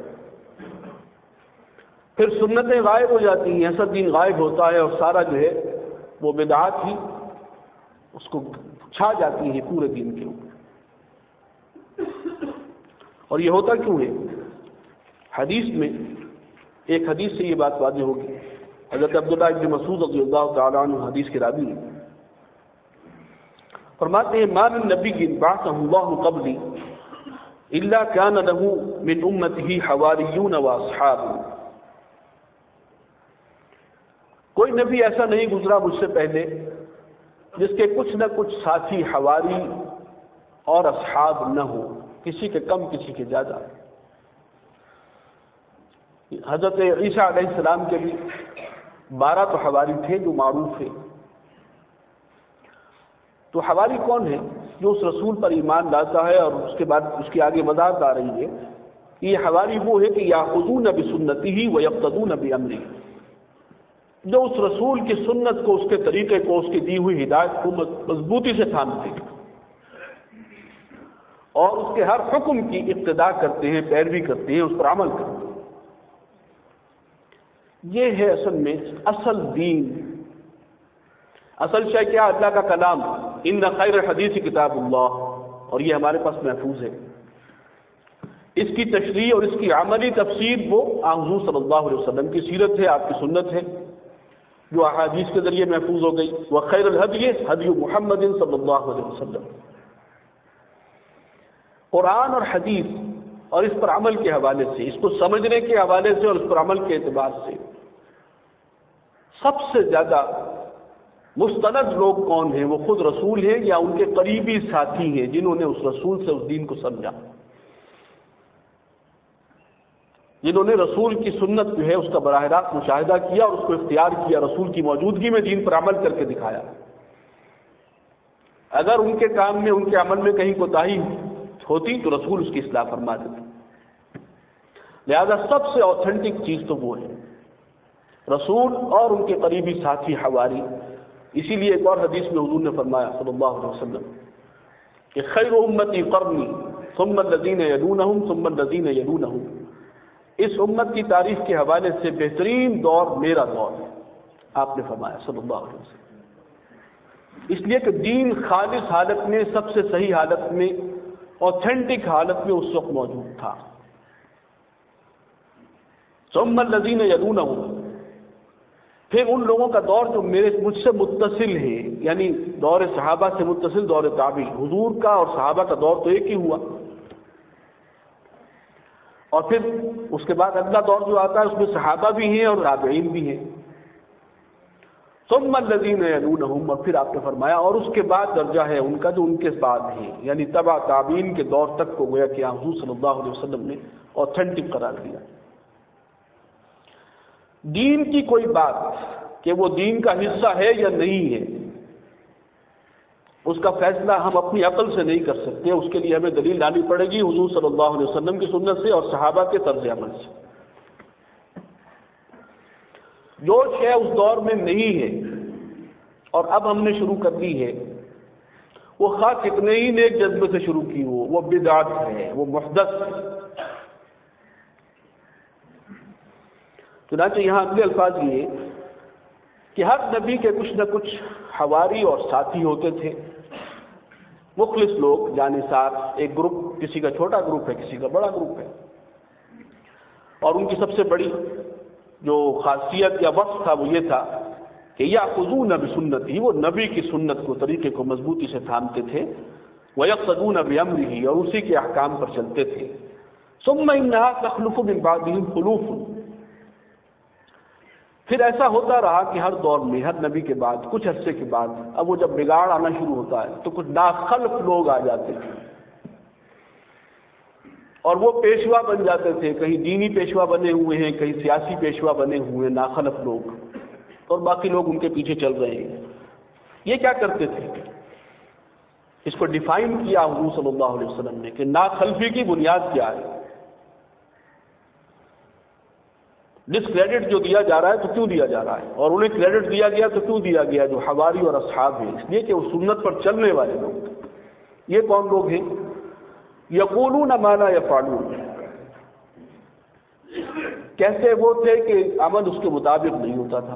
Speaker 2: پھر سنتیں غائب ہو جاتی ہیں، اصل دین غائب ہوتا ہے اور سارا جو ہے وہ بدعات ہی اس کو چھا جاتی ہیں پورے دین کے اوپر۔ اور یہ ہوتا کیوں ہے؟ حدیث میں ایک حدیث سے یہ بات واضح ہوگی۔ حضرت عبداللہ بن مسعود رضی اللہ تعالیٰ عنہ حدیث کے راوی ہیں، فرماتے ہیں ما من نبی بعثہ اللہ قبلی الا کان له من امته حواریون واصحاب، کوئی نبی ایسا نہیں گزرا مجھ سے پہلے جس کے کچھ نہ کچھ ساتھی حواری اور اصحاب نہ ہو، کسی کے کم کسی کے زیادہ۔ حضرت عیسیٰ علیہ السلام کے بھی 12 تو حواری تھے جو معروف ہے۔ تو حواری کون ہے؟ جو اس رسول پر ایمان لاتا ہے، اور اس کے بعد اس کی آگے وضاحت آ رہی ہے۔ یہ حواری وہ ہے کہ یاخذون بسنتہ ویقتدون بامرہ، جو اس رسول کی سنت کو، اس کے طریقے کو، اس کی دی ہوئی ہدایت کو مضبوطی سے تھامتے اور اس کے ہر حکم کی اقتداء کرتے ہیں، پیروی کرتے ہیں، اس پر عمل کرتے ہیں۔ یہ ہے اصل میں اصل دین۔ اصل شے کیا؟ اللہ کا کلام، ان خیر الحدیث کتاب اللہ، اور یہ ہمارے پاس محفوظ ہے۔ اس کی تشریح اور اس کی عملی تفسیر وہ حضور صلی اللہ علیہ وسلم کی سیرت ہے، آپ کی سنت ہے، جو احادیث کے ذریعے محفوظ ہو گئی۔ وخیر الہدی ہدی محمد صلی اللہ علیہ وسلم۔ قرآن اور حدیث اور اس پر عمل کے حوالے سے، اس کو سمجھنے کے حوالے سے اور اس پر عمل کے اعتبار سے سب سے زیادہ مستند لوگ کون ہیں؟ وہ خود رسول ہیں یا ان کے قریبی ساتھی ہیں جنہوں نے اس رسول سے اس دین کو سمجھا، جنہوں نے رسول کی سنت جو ہے اس کا براہ راست مشاہدہ کیا اور اس کو اختیار کیا، رسول کی موجودگی میں دین پر عمل کر کے دکھایا۔ اگر ان کے کام میں، ان کے عمل میں کہیں کوتاہی ہوتی تو رسول اس کی اصلاح فرما دیتے۔ لہذا سب سے اوتھینٹک چیز تو وہ ہے، رسول اور ان کے قریبی ساتھی حواری۔ اسی لیے ایک اور حدیث میں حضور نے فرمایا صلی اللہ علیہ وسلم کہ خیر امتی قرنی ثم الذین یلونہم ثم الذین یلونہم، اس امت کی تاریخ کے حوالے سے بہترین دور میرا دور ہے، آپ نے فرمایا صلی اللہ علیہ وسلم۔ اس لیے کہ دین خالص حالت میں، سب سے صحیح حالت میں، اوتھینٹک حالت میں اس وقت موجود تھا۔ ثم الذین یلونہم، پھر ان لوگوں کا دور جو مجھ سے متصل ہے، یعنی دور صحابہ سے متصل دور تابعین، حضور کا اور صحابہ کا دور تو ایک ہی ہوا، اور پھر اس کے بعد اگلا دور جو آتا ہے اس میں صحابہ بھی ہیں اور تابعین بھی ہیں۔ ثم الذین یلونہم، اور پھر آپ نے فرمایا اور اس کے بعد درجہ ہے ان کا جو ان کے بعد ہے، یعنی تبع تابعین کے دور تک کو گویا کہ حضور صلی اللہ علیہ وسلم نے اوتھینٹک قرار دیا۔ دین کی کوئی بات کہ وہ دین کا حصہ ہے یا نہیں ہے، اس کا فیصلہ ہم اپنی عقل سے نہیں کر سکتے، اس کے لیے ہمیں دلیل لانی پڑے گی حضور صلی اللہ علیہ وسلم کی سنت سے اور صحابہ کے طرز عمل سے۔ جو شے اس دور میں نہیں ہے اور اب ہم نے شروع کر دی ہے، وہ خواہ کتنے ہی نیک جذبے سے شروع کی ہو، وہ بدعت ہے، وہ محدث۔ چنانچہ یہاں اگلے الفاظ یہ کہ ہر نبی کے کچھ نہ کچھ حواری اور ساتھی ہوتے تھے، مخلص لوگ، جانثار، ایک گروپ، کسی کا چھوٹا گروپ ہے، کسی کا بڑا گروپ ہے، اور ان کی سب سے بڑی جو خاصیت یا وصف تھا وہ یہ تھا کہ یاخذون بسنتی، وہ نبی کی سنت کو، طریقے کو مضبوطی سے تھامتے تھے، ویقتدون بامرہ، اور اسی کے احکام پر چلتے تھے۔ ثم انھا تخلف من بعدہم خلوف، پھر ایسا ہوتا رہا کہ ہر دور میں، ہر نبی کے بعد کچھ عرصے کے بعد، اب وہ جب بگاڑ آنا شروع ہوتا ہے تو کچھ ناخلف لوگ آ جاتے تھے اور وہ پیشوا بن جاتے تھے، کہیں دینی پیشوا بنے ہوئے ہیں، کہیں سیاسی پیشوا بنے ہوئے ہیں، ناخلف لوگ، اور باقی لوگ ان کے پیچھے چل رہے ہیں۔ یہ کیا کرتے تھے؟ اس کو ڈیفائن کیا حضور صلی اللہ علیہ وسلم نے کہ ناخلفی کی بنیاد کیا ہے۔ ڈسکریڈٹ جو دیا جا رہا ہے تو کیوں دیا جا رہا ہے، اور انہیں کریڈٹ دیا گیا تو کیوں دیا گیا، جو حواری اور اصحاب ہیں، اس لیے کہ وہ سنت پر چلنے والے لوگ۔ یہ کون لوگ ہیں؟ یقولون ما لا یفعلون، کہتے وہ تھے کہ عمل اس کے مطابق نہیں ہوتا تھا۔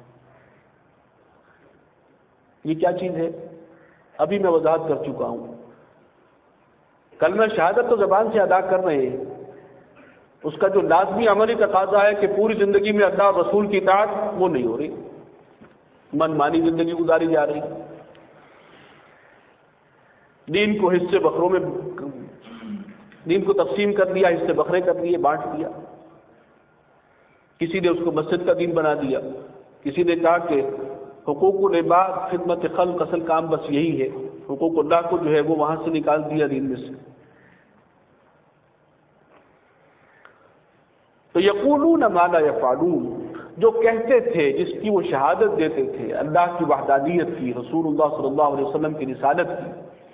Speaker 2: یہ کیا چیز ہے؟ ابھی میں وضاحت کر چکا ہوں۔ کلمہ شہادت تو زبان سے ادا کر رہے ہیں، اس کا جو لازمی عملی تقاضا ہے کہ پوری زندگی میں اللہ اور رسول کی اطاعت، وہ نہیں ہو رہی، من مانی زندگی گزاری جا رہی، دین کو حصے بکروں میں، دین کو تقسیم کر دیا، حصے بکرے کر دیے، بانٹ دیا۔ کسی نے اس کو مسجد کا دین بنا دیا، کسی نے کہا کہ حقوق العباد خدمت خلق اصل کام بس یہی ہے، حقوق اللہ کو جو ہے وہ وہاں سے نکال دیا دین میں سے۔ تو یقولون ما لا یفعلون، جو کہتے تھے، جس کی وہ شہادت دیتے تھے، اللہ کی وحدانیت کی، رسول اللہ صلی اللہ علیہ وسلم کی رسالت کی،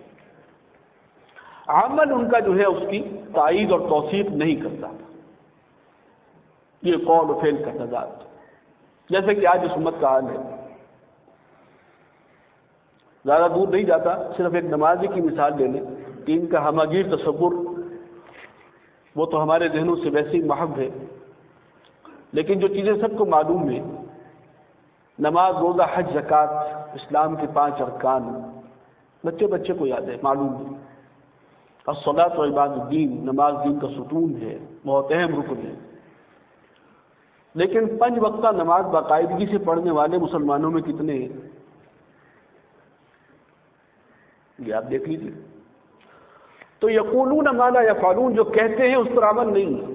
Speaker 2: عمل ان کا جو ہے اس کی تائید اور توثیق نہیں کرتا۔ یہ قول و فعل کا تضاد، جیسے کہ آج اس امت کا حال ہے۔ زیادہ دور نہیں جاتا، صرف ایک نمازی کی مثال لے لیں۔ دین کا ہماگیر تصور وہ تو ہمارے ذہنوں سے ویسے ہی محو ہے، لیکن جو چیزیں سب کو معلوم ہیں، نماز، روزہ، حج، زکوٰۃ، اسلام کے 5 ارکان بچے بچے کو یاد ہے، معلوم ہے۔ الصلاۃ و عباد الدین، نماز دین کا ستون ہے، بہت اہم رکن ہے، لیکن 5 وقتہ نماز باقاعدگی سے پڑھنے والے مسلمانوں میں کتنے ہیں؟ یہ آپ دیکھ لیجیے۔ تو یقولون ما لا یفعلون، جو کہتے ہیں اس پر عمل نہیں ہے۔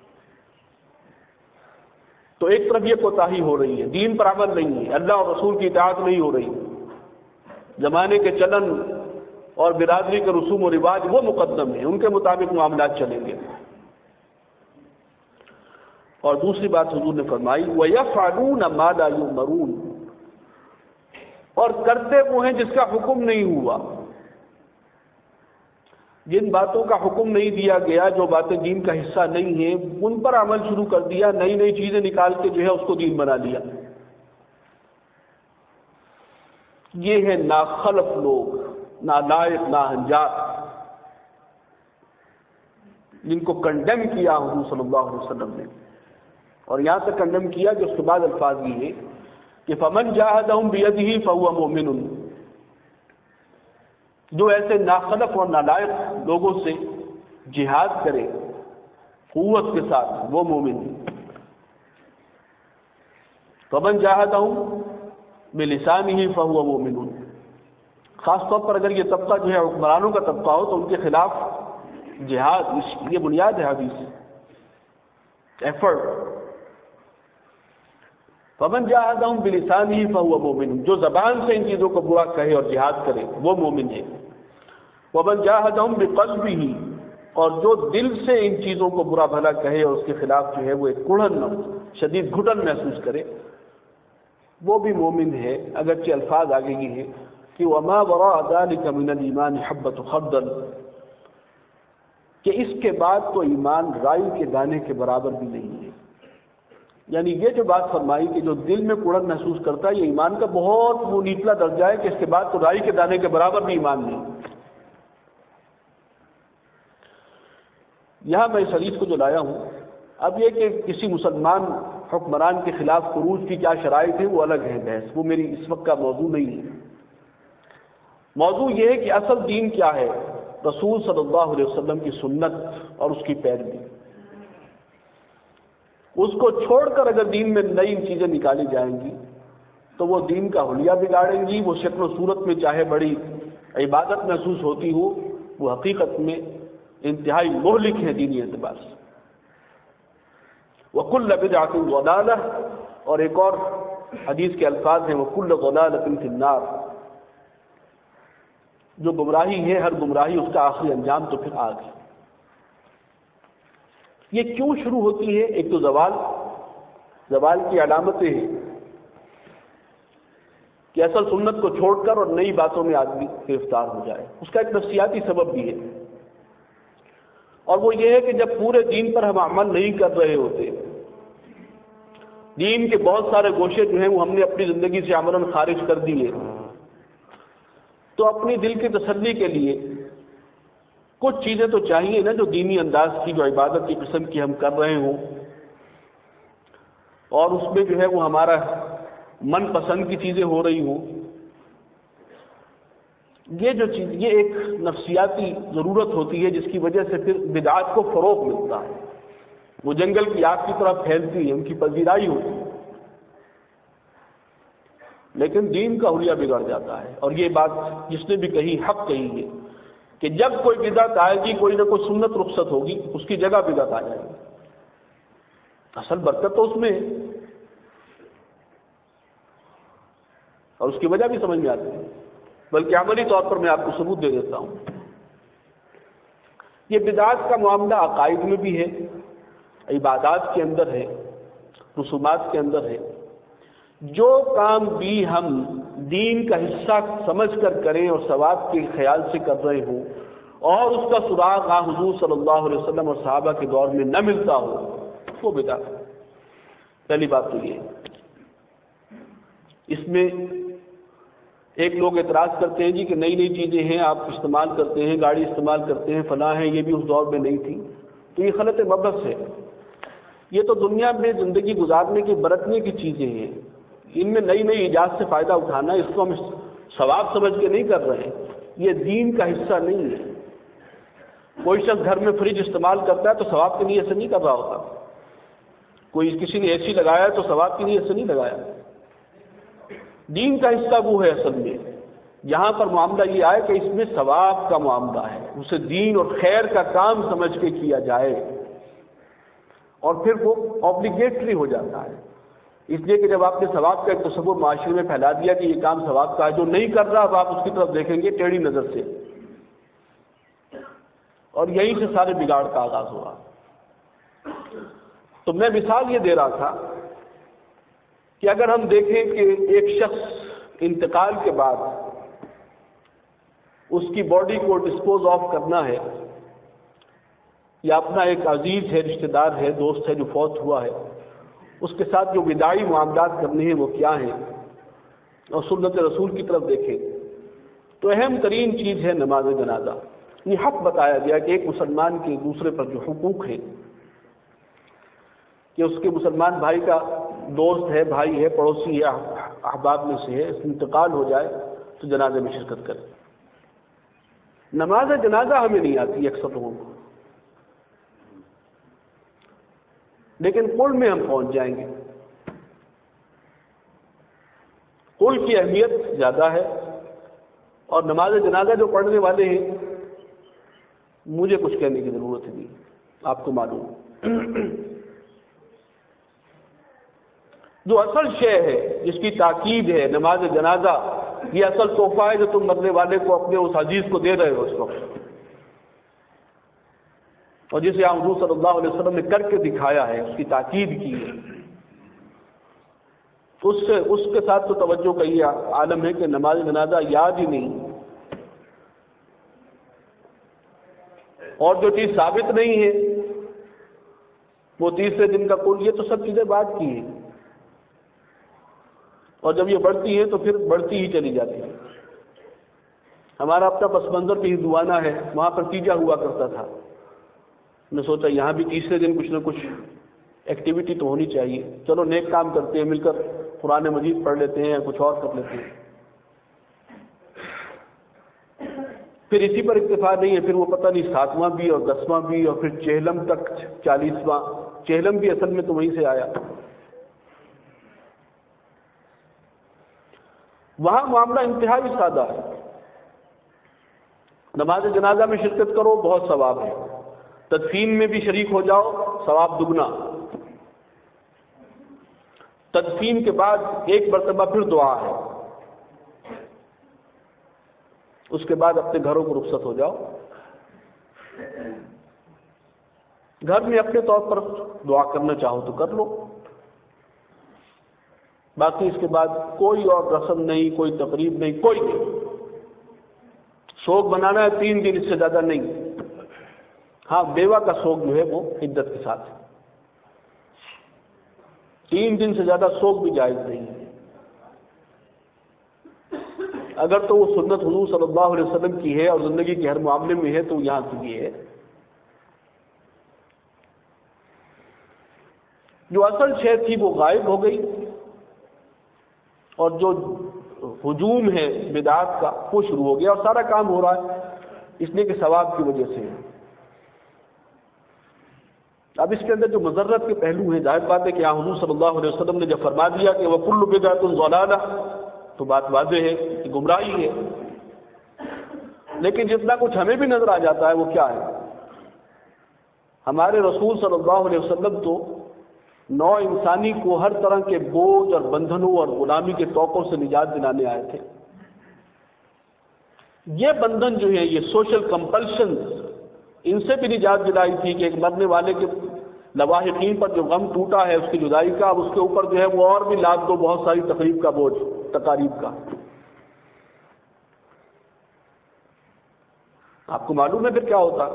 Speaker 2: تو ایک طرف یہ کوتاہی ہو رہی ہے، دین پر عمل نہیں ہے، اللہ اور رسول کی اطاعت نہیں ہو رہی، زمانے کے چلن اور برادری کے رسوم و رواج وہ مقدم ہیں، ان کے مطابق معاملات چلیں گے۔ اور دوسری بات حضور نے فرمائی وَيَفْعَلُونَ مَا لَا يُؤْمَرُونَ، اور کرتے وہ ہیں جس کا حکم نہیں ہوا، جن باتوں کا حکم نہیں دیا گیا، جو باتیں دین کا حصہ نہیں ہیں، ان پر عمل شروع کر دیا، نئی نئی چیزیں نکال کے جو ہے اس کو دین بنا لیا۔ یہ ہے ناخلف لوگ، نالائق، ناہنجار، جن کو کنڈیم کیا حضور صلی اللہ علیہ وسلم نے، اور یہاں تک کنڈیم کیا کہ اس کے بعد الفاظ یہ ہے کہ فمن جاہدہم بیدہ فہو مؤمن، جو ایسے ناخلف اور نالائق لوگوں سے جہاد کرے قوت کے ساتھ، وہ مومن ہے۔ فمن جاہدہم بلسانہ فہو مؤمن، خاص طور پر اگر یہ طبقہ جو ہے حکمرانوں کا طبقہ ہو تو ان کے خلاف جہاد، یہ بنیاد ہے حدیث، ایفرٹ۔ فمن جاہدہم بلسانہ فہو مؤمن، جو زبان سے ان چیزوں کو برا کہے اور جہاد کرے وہ مومن ہے۔ ومن جاہدہم بقلبہ، اور جو دل سے ان چیزوں کو برا بھلا کہے اور اس کے خلاف جو ہے وہ ایک کڑھن، شدید گھٹن محسوس کرے، وہ بھی مومن ہے۔ اگرچہ الفاظ آگے یہ ہے کہ وما وراء ذلك من الایمان حبۃ خردل، کہ اس کے بعد تو ایمان رائی کے دانے کے برابر بھی نہیں ہے۔ یعنی یہ جو بات فرمائی کہ جو دل میں کڑن محسوس کرتا ہے، یہ ایمان کا بہت وہ نیچلا درجہ ہے کہ اس کے بعد تو رائی کے دانے کے برابر بھی ایمان نہیں۔ یہاں میں اس حدیث کو جو لایا ہوں، اب یہ کہ کسی مسلمان حکمران کے خلاف خروج کی کیا شرائط ہے وہ الگ ہے بحث، وہ میری اس وقت کا موضوع نہیں ہے۔ موضوع یہ ہے کہ اصل دین کیا ہے، رسول صلی اللہ علیہ وسلم کی سنت اور اس کی پیروی۔ اس کو چھوڑ کر اگر دین میں نئی چیزیں نکالی جائیں گی تو وہ دین کا حلیہ بگاڑیں گی، وہ شکل و صورت میں چاہے بڑی عبادت محسوس ہوتی ہو، وہ حقیقت میں انتہائی مہلک ہے دینی اعتبار سے۔ وَكُلَّ بِدْعَةٍ ضَلَالَةٍ، اور ایک اور حدیث کے الفاظ ہیں وَكُلَّ ضَلَالَةٍ فِي النَّارِ، جو گمراہی ہے ہر گمراہی اس کا آخری انجام تو پھر آگ ہے۔ یہ کیوں شروع ہوتی ہے؟ ایک تو زوال کی علامتیں ہیں کہ اصل سنت کو چھوڑ کر اور نئی باتوں میں آدمی گرفتار ہو جائے، اس کا ایک نفسیاتی سبب بھی ہے، اور وہ یہ ہے کہ جب پورے دین پر ہم عمل نہیں کر رہے ہوتے، دین کے بہت سارے گوشے جو ہیں وہ ہم نے اپنی زندگی سے عملاً خارج کر دیے، تو اپنی دل کی تسلی کے لیے کچھ چیزیں تو چاہیے نا، جو دینی انداز کی، جو عبادت کی قسم کی ہم کر رہے ہوں، اور اس میں جو ہے وہ ہمارا من پسند کی چیزیں ہو رہی ہوں۔ یہ جو چیز، یہ ایک نفسیاتی ضرورت ہوتی ہے جس کی وجہ سے پھر بدعات کو فروغ ملتا ہے، وہ جنگل کی آگ کی طرف پھیلتی ہے، ان کی پذیرائی ہوتی ہے، لیکن دین کا حلیہ بگڑ جاتا ہے۔ اور یہ بات جس نے بھی کہی حق کہی ہے کہ جب کوئی بدعت آئے گی، کوئی نہ کوئی سنت رخصت ہوگی، اس کی جگہ بدعت آ جائے گی۔ اصل برکت تو اس میں ہے، اور اس کی وجہ بھی سمجھ میں آتی ہے، بلکہ عملی طور پر میں آپ کو ثبوت دے دیتا ہوں۔ یہ بدعات کا معاملہ عقائد میں بھی ہے، عبادات کے اندر ہے، رسومات کے اندر ہے۔ جو کام بھی ہم دین کا حصہ سمجھ کر کریں اور ثواب کے خیال سے کر رہے ہوں، اور اس کا سراغ حضور صلی اللہ علیہ وسلم اور صحابہ کے دور میں نہ ملتا ہو، وہ بدعت ہے۔ پہلی بات تو یہ ہے، اس میں ایک لوگ اعتراض کرتے ہیں جی کہ نئی نئی چیزیں ہیں آپ استعمال کرتے ہیں، گاڑی استعمال کرتے ہیں، فلاں ہیں، یہ بھی اس دور میں نہیں تھی، تو یہ غلط مبحث ہے۔ یہ تو دنیا میں زندگی گزارنے کی برتنے کی چیزیں ہیں، ان میں نئی نئی ایجاد سے فائدہ اٹھانا، اس کو ہم ثواب سمجھ کے نہیں کر رہے ہیں، یہ دین کا حصہ نہیں ہے۔ کوئی شخص گھر میں فریج استعمال کرتا ہے تو ثواب کے لیے ایسے نہیں کر رہا ہوتا، کوئی کسی نے اے سی لگایا ہے تو ثواب کے لیے ایسے نہیں لگایا۔ دین کا حصہ وہ ہے اصل میں، یہاں پر معاملہ یہ آئے کہ اس میں ثواب کا معاملہ ہے، اسے دین اور خیر کا کام سمجھ کے کیا جائے، اور پھر وہ آبلیگیٹری ہو جاتا ہے۔ اس لیے کہ جب آپ نے ثواب کا ایک تصور معاشرے میں پھیلا دیا کہ یہ کام ثواب کا ہے، جو نہیں کر رہا اب آپ اس کی طرف دیکھیں گے ٹیڑھی نظر سے، اور یہیں سے سارے بگاڑ کا آغاز ہوا۔ تو میں مثال یہ دے رہا تھا کہ اگر ہم دیکھیں کہ ایک شخص انتقال کے بعد اس کی باڈی کو ڈسپوز آف کرنا ہے، یا اپنا ایک عزیز ہے، رشتہ دار ہے، دوست ہے جو فوت ہوا ہے، اس کے ساتھ جو وداعی معاملات کرنے ہیں وہ کیا ہیں، اور سنت رسول کی طرف دیکھیں تو اہم ترین چیز ہے نماز جنازہ۔ یہ حق بتایا گیا کہ ایک مسلمان کے دوسرے پر جو حقوق ہیں، کہ اس کے مسلمان بھائی کا دوست ہے، بھائی ہے، پڑوسی ہے، احباب میں سے ہے، اس انتقال ہو جائے تو جنازے میں شرکت کرے۔ نماز جنازہ ہمیں نہیں آتی اکثر لوگوں کو، لیکن قل میں ہم پہنچ جائیں گے۔ قل کی اہمیت زیادہ ہے، اور نماز جنازہ جو پڑھنے والے ہیں مجھے کچھ کہنے کی ضرورت نہیں، آپ کو معلوم۔ جو اصل شے ہے، جس کی تاکید ہے نماز جنازہ، یہ اصل تحفہ ہے جو تم مرنے والے کو اپنے اس عزیز کو دے رہے ہو اس وقت، اور جسے حضور صلی اللہ علیہ وسلم نے کر کے دکھایا ہے، اس کی تاکید کی ہے، اس کے ساتھ تو توجہ کا یہ عالم ہے کہ نماز جنازہ یاد ہی نہیں، اور جو چیز ثابت نہیں ہے وہ تیسرے دن کا قل، یہ تو سب چیزیں بات کی ہیں، اور جب یہ بڑھتی ہے تو پھر بڑھتی ہی چلی جاتی ہے۔ ہمارا اپنا پس منظر بھی ہندوانہ ہے، وہاں پر تیجا ہوا کرتا تھا، میں سوچا یہاں بھی تیسرے دن کچھ نہ کچھ ایکٹیویٹی تو ہونی چاہیے، چلو نیک کام کرتے ہیں، مل کر قرآن مجید پڑھ لیتے ہیں یا کچھ اور کر لیتے ہیں۔ پھر اسی پر اکتفا نہیں ہے، پھر وہ پتہ نہیں 7واں بھی اور 10واں بھی، اور پھر چہلم تک 40واں، چہلم بھی اصل میں تو وہیں سے آیا۔ وہاں معاملہ انتہائی سادہ ہے، نماز جنازہ میں شرکت کرو بہت ثواب ہے، تدفین میں بھی شریک ہو جاؤ ثواب دگنا، تدفین کے بعد ایک مرتبہ پھر دعا ہے، اس کے بعد اپنے گھروں کو رخصت ہو جاؤ، گھر میں اپنے طور پر دعا کرنا چاہو تو کر لو، باقی اس کے بعد کوئی اور رسم نہیں، کوئی تقریب نہیں، کوئی نہیں۔ سوگ بنانا ہے 3 دن، اس سے زیادہ نہیں۔ ہاں بیوہ کا سوگ جو ہے وہ عدت کے ساتھ، 3 دن سے زیادہ سوگ بھی جائز نہیں ہے۔ اگر تو وہ سنت حضور صلی اللہ علیہ وسلم کی ہے اور زندگی کے ہر معاملے میں ہے تو یہاں سے یہ ہے۔ جو اصل شے تھی وہ غائب ہو گئی، اور جو ہجوم ہے بدعات کا وہ شروع ہو گیا، اور سارا کام ہو رہا ہے اس لیے کہ ثواب کی وجہ سے ہے۔ اب اس کے اندر جو مضرت کے پہلو ہیں، ظاہر بات ہے کہ حضور صلی اللہ علیہ وسلم نے جب فرما دیا کہ وَكُلُّ بِدْعَةٍ ضَلَالَةٍ تو بات واضح ہے کہ گمراہی ہے، لیکن جتنا کچھ ہمیں بھی نظر آ جاتا ہے وہ کیا ہے؟ ہمارے رسول صلی اللہ علیہ وسلم تو نوع انسانی کو ہر طرح کے بوجھ اور بندھنوں اور غلامی کے توقوں سے نجات دلانے آئے تھے۔ یہ بندھن جو ہے، یہ سوشل کمپلشن، ان سے بھی نجات دلائی تھی کہ ایک مرنے والے کے لواحقین پر جو غم ٹوٹا ہے اس کی جدائی کا، اب اس کے اوپر جو ہے وہ اور بھی لاد دو بہت ساری تقریب کا بوجھ، تقاریب کا۔ آپ کو معلوم ہے پھر کیا ہوتا؟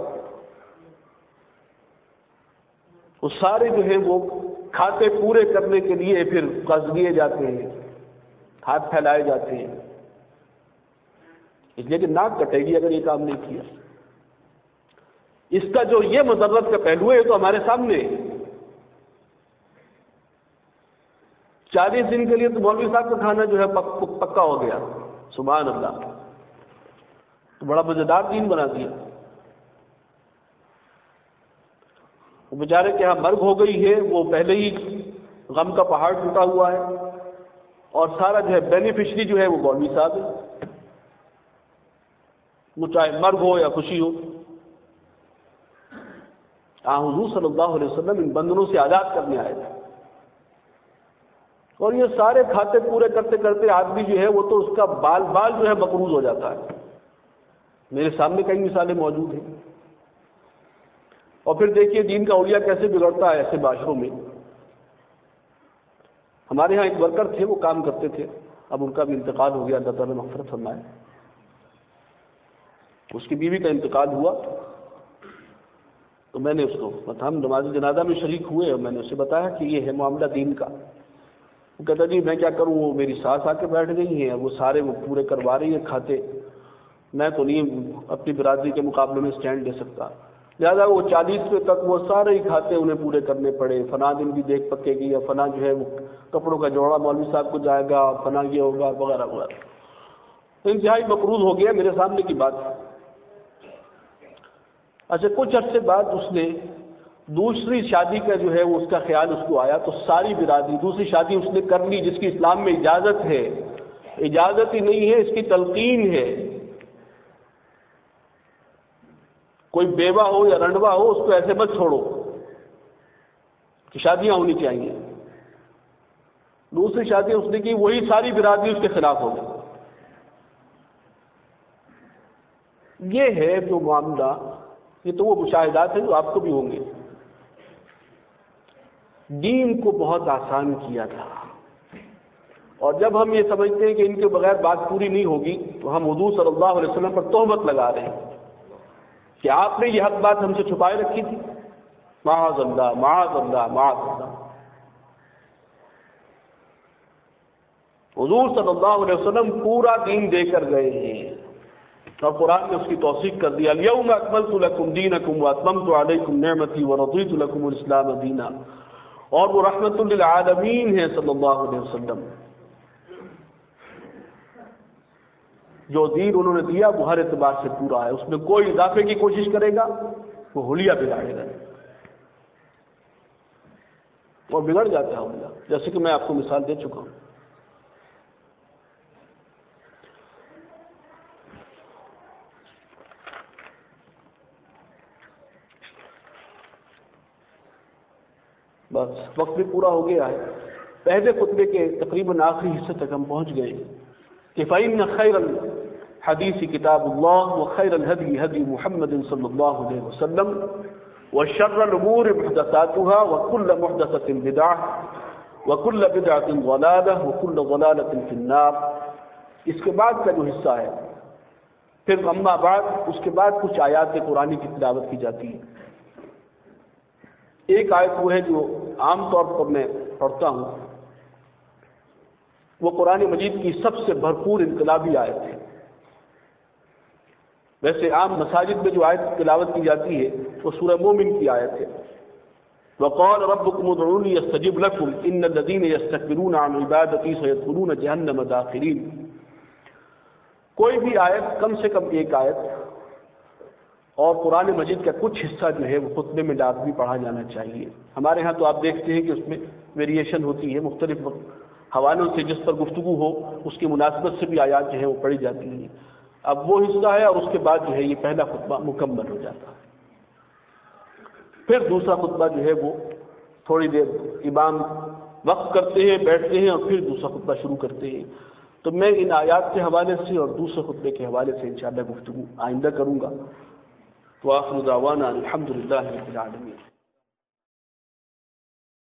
Speaker 2: وہ سارے جو ہیں وہ کھاتے پورے کرنے کے لیے پھر قرض لیے جاتے ہیں، ہاتھ پھیلائے جاتے ہیں، اس لیے کہ ناک کٹے گی اگر یہ کام نہیں کیا. اس کا جو یہ مضرت کا پہلو ہے یہ تو ہمارے سامنے ہے. 40 دن کے لیے تو مولوی صاحب کا کھانا جو ہے پکا ہو گیا. سبحان اللہ. تو بڑا مزیدار دین بنا دیا. وہ بیچارے کے یہاں مرگ ہو گئی ہے, وہ پہلے ہی غم کا پہاڑ ٹوٹا ہوا ہے, اور سارا جو ہے بینیفیشری جو ہے وہ مولوی صاحب ہے. وہ چاہے مرگ ہو یا خوشی ہو. حضور صلی اللہ علیہ وسلم ان بندنوں سے آزاد کرنے آئے تھے, اور یہ سارے کھاتے پورے کرتے کرتے آدمی جو ہے وہ تو اس کا بال بال جو ہے مقروض ہو جاتا ہے. میرے سامنے کئی مثالیں موجود ہیں. اور پھر دیکھیے دین کا اولیاء کیسے بگڑتا ہے ایسے معاشروں میں. ہمارے ہاں ایک ورکر تھے, وہ کام کرتے تھے, اب ان کا بھی انتقال ہو گیا, اللہ تعالیٰ مغفرت فرمائے. اس کی بیوی کا انتقال ہوا تو میں نے اس کو ہم نماز جنازہ میں شریک ہوئے, اور میں نے اسے بتایا کہ یہ ہے معاملہ دین کا. وہ کہتا جی میں کیا کروں, وہ میری ساس آ کے بیٹھ گئی ہیں, وہ سارے وہ پورے کروا رہی ہیں کھاتے, میں تو نہیں اپنی برادری کے مقابلے میں اسٹینڈ لے سکتا. لہٰذا وہ 40 تک وہ سارے ہی کھاتے انہیں پورے کرنے پڑے. فلاں دن بھی دیکھ پکے گی, یا فلاں جو ہے وہ کپڑوں کا جوڑا مولوی صاحب کو جائے گا, فلاں یہ ہوگا وغیرہ وغیرہ. تو انتہائی مقروض ہو گیا. میرے سامنے کی بات ہے. اچھا کچھ عرصے بعد اس نے دوسری شادی کا جو ہے وہ اس کا خیال اس کو آیا, تو ساری برادری دوسری شادی اس نے کر لی, جس کی اسلام میں اجازت ہے. اجازت ہی نہیں ہے, اس کی تلقین ہے. کوئی بیوہ ہو یا رنڈوا ہو اس کو ایسے مت چھوڑو کہ شادیاں ہونی چاہیے. دوسری شادی اس نے کی, وہی ساری برادری اس کے خلاف ہو گئی. یہ ہے جو معاملہ, یہ تو وہ مشاہدات ہیں جو آپ کو بھی ہوں گے. دین کو بہت آسان کیا تھا, اور جب ہم یہ سمجھتے ہیں کہ ان کے بغیر بات پوری نہیں ہوگی تو ہم حضور صلی اللہ علیہ وسلم پر تہمت لگا رہے ہیں کہ آپ نے یہ حق بات ہم سے چھپائے رکھی تھی. معاذ اللہ معاذ اللہ معاذ اللہ. حضور صلی اللہ علیہ وسلم پورا دین دے کر گئے ہیں, اور قرآن نے اس کی توثیق کر دیا. الیوم اکملت لکم دینکم واتممت علیکم نعمتی ورضیت لکم الاسلام دینا. اور وہ رحمت للعالمین ہے صلی اللہ علیہ وسلم. جو دین انہوں نے دیا وہ ہر اعتبار سے پورا ہے, اس میں کوئی اضافے کی کوشش کرے گا وہ حلیہ بگاڑے گا, اور بگڑ جاتا ہے حلیہ, جیسے کہ میں آپ کو مثال دے چکا ہوں. بس وقت بھی پورا ہو گیا ہے. پہلے خطبے کے تقریباً آخری حصے تک ہم پہنچ گئے کہ فَإِنَّ خَيْرَ الْحَدِيثِ كِتَابُ اللَّهِ وَخَيْرَ الْهَدْيِ هَدْيُ مُحَمَّدٍ صَلَّى اللَّهُ عَلَيْهِ وَسَلَّمَ وَشَرَّ الْأُمُورِ مُحْدَثَاتُهَا وَكُلُّ مُحْدَثَةٍ بِدْعَةٌ وَكُلُّ بِدْعَةٍ ضَلَالَةٌ وَكُلُّ ضَلَالَةٍ فِي النَّارِ. اس کے بعد کا جو حصہ ہے پھر اما بعد, اس کے بعد کچھ آیات قرآن کی تلاوت کی جاتی ہے. ایک آیت وہ ہے جو عام طور پر میں پڑھتا ہوں, وہ قرآن مجید کی سب سے بھرپور انقلابی آیت ہے. ویسے عام مساجد میں جو آیت تلاوت کی جاتی ہے وہ سورہ مومن کی آیت ہے. وَقَالَ رَبُّكُمُ ادْعُونِي أَسْتَجِبْ لَكُمْ إِنَّ الَّذِينَ يَسْتَكْبِرُونَ عَنْ عِبَادَتِي سَيَدْخُلُونَ جَهَنَّمَ دَاخِرِينَ. کوئی بھی آیت, کم سے کم ایک آیت, اور قرآن مجید کا کچھ حصہ جو ہے وہ خطبے میں لازمی پڑھا جانا چاہیے. ہمارے ہاں تو آپ دیکھتے ہیں کہ اس میں ویریشن ہوتی ہے, مختلف حوالوں سے جس پر گفتگو ہو اس کی مناسبت سے بھی آیات جو ہے وہ پڑھی جاتی ہیں. اب وہ حصہ ہے, اور اس کے بعد جو ہے یہ پہلا خطبہ مکمل ہو جاتا ہے. پھر دوسرا خطبہ جو ہے وہ تھوڑی دیر امام وقف کرتے ہیں, بیٹھتے ہیں, اور پھر دوسرا خطبہ شروع کرتے ہیں. تو میں ان آیات کے حوالے سے اور دوسرے خطبے کے حوالے سے انشاءاللہ گفتگو آئندہ کروں گا. وآخر دعوانا الحمد للہ رب العالمین.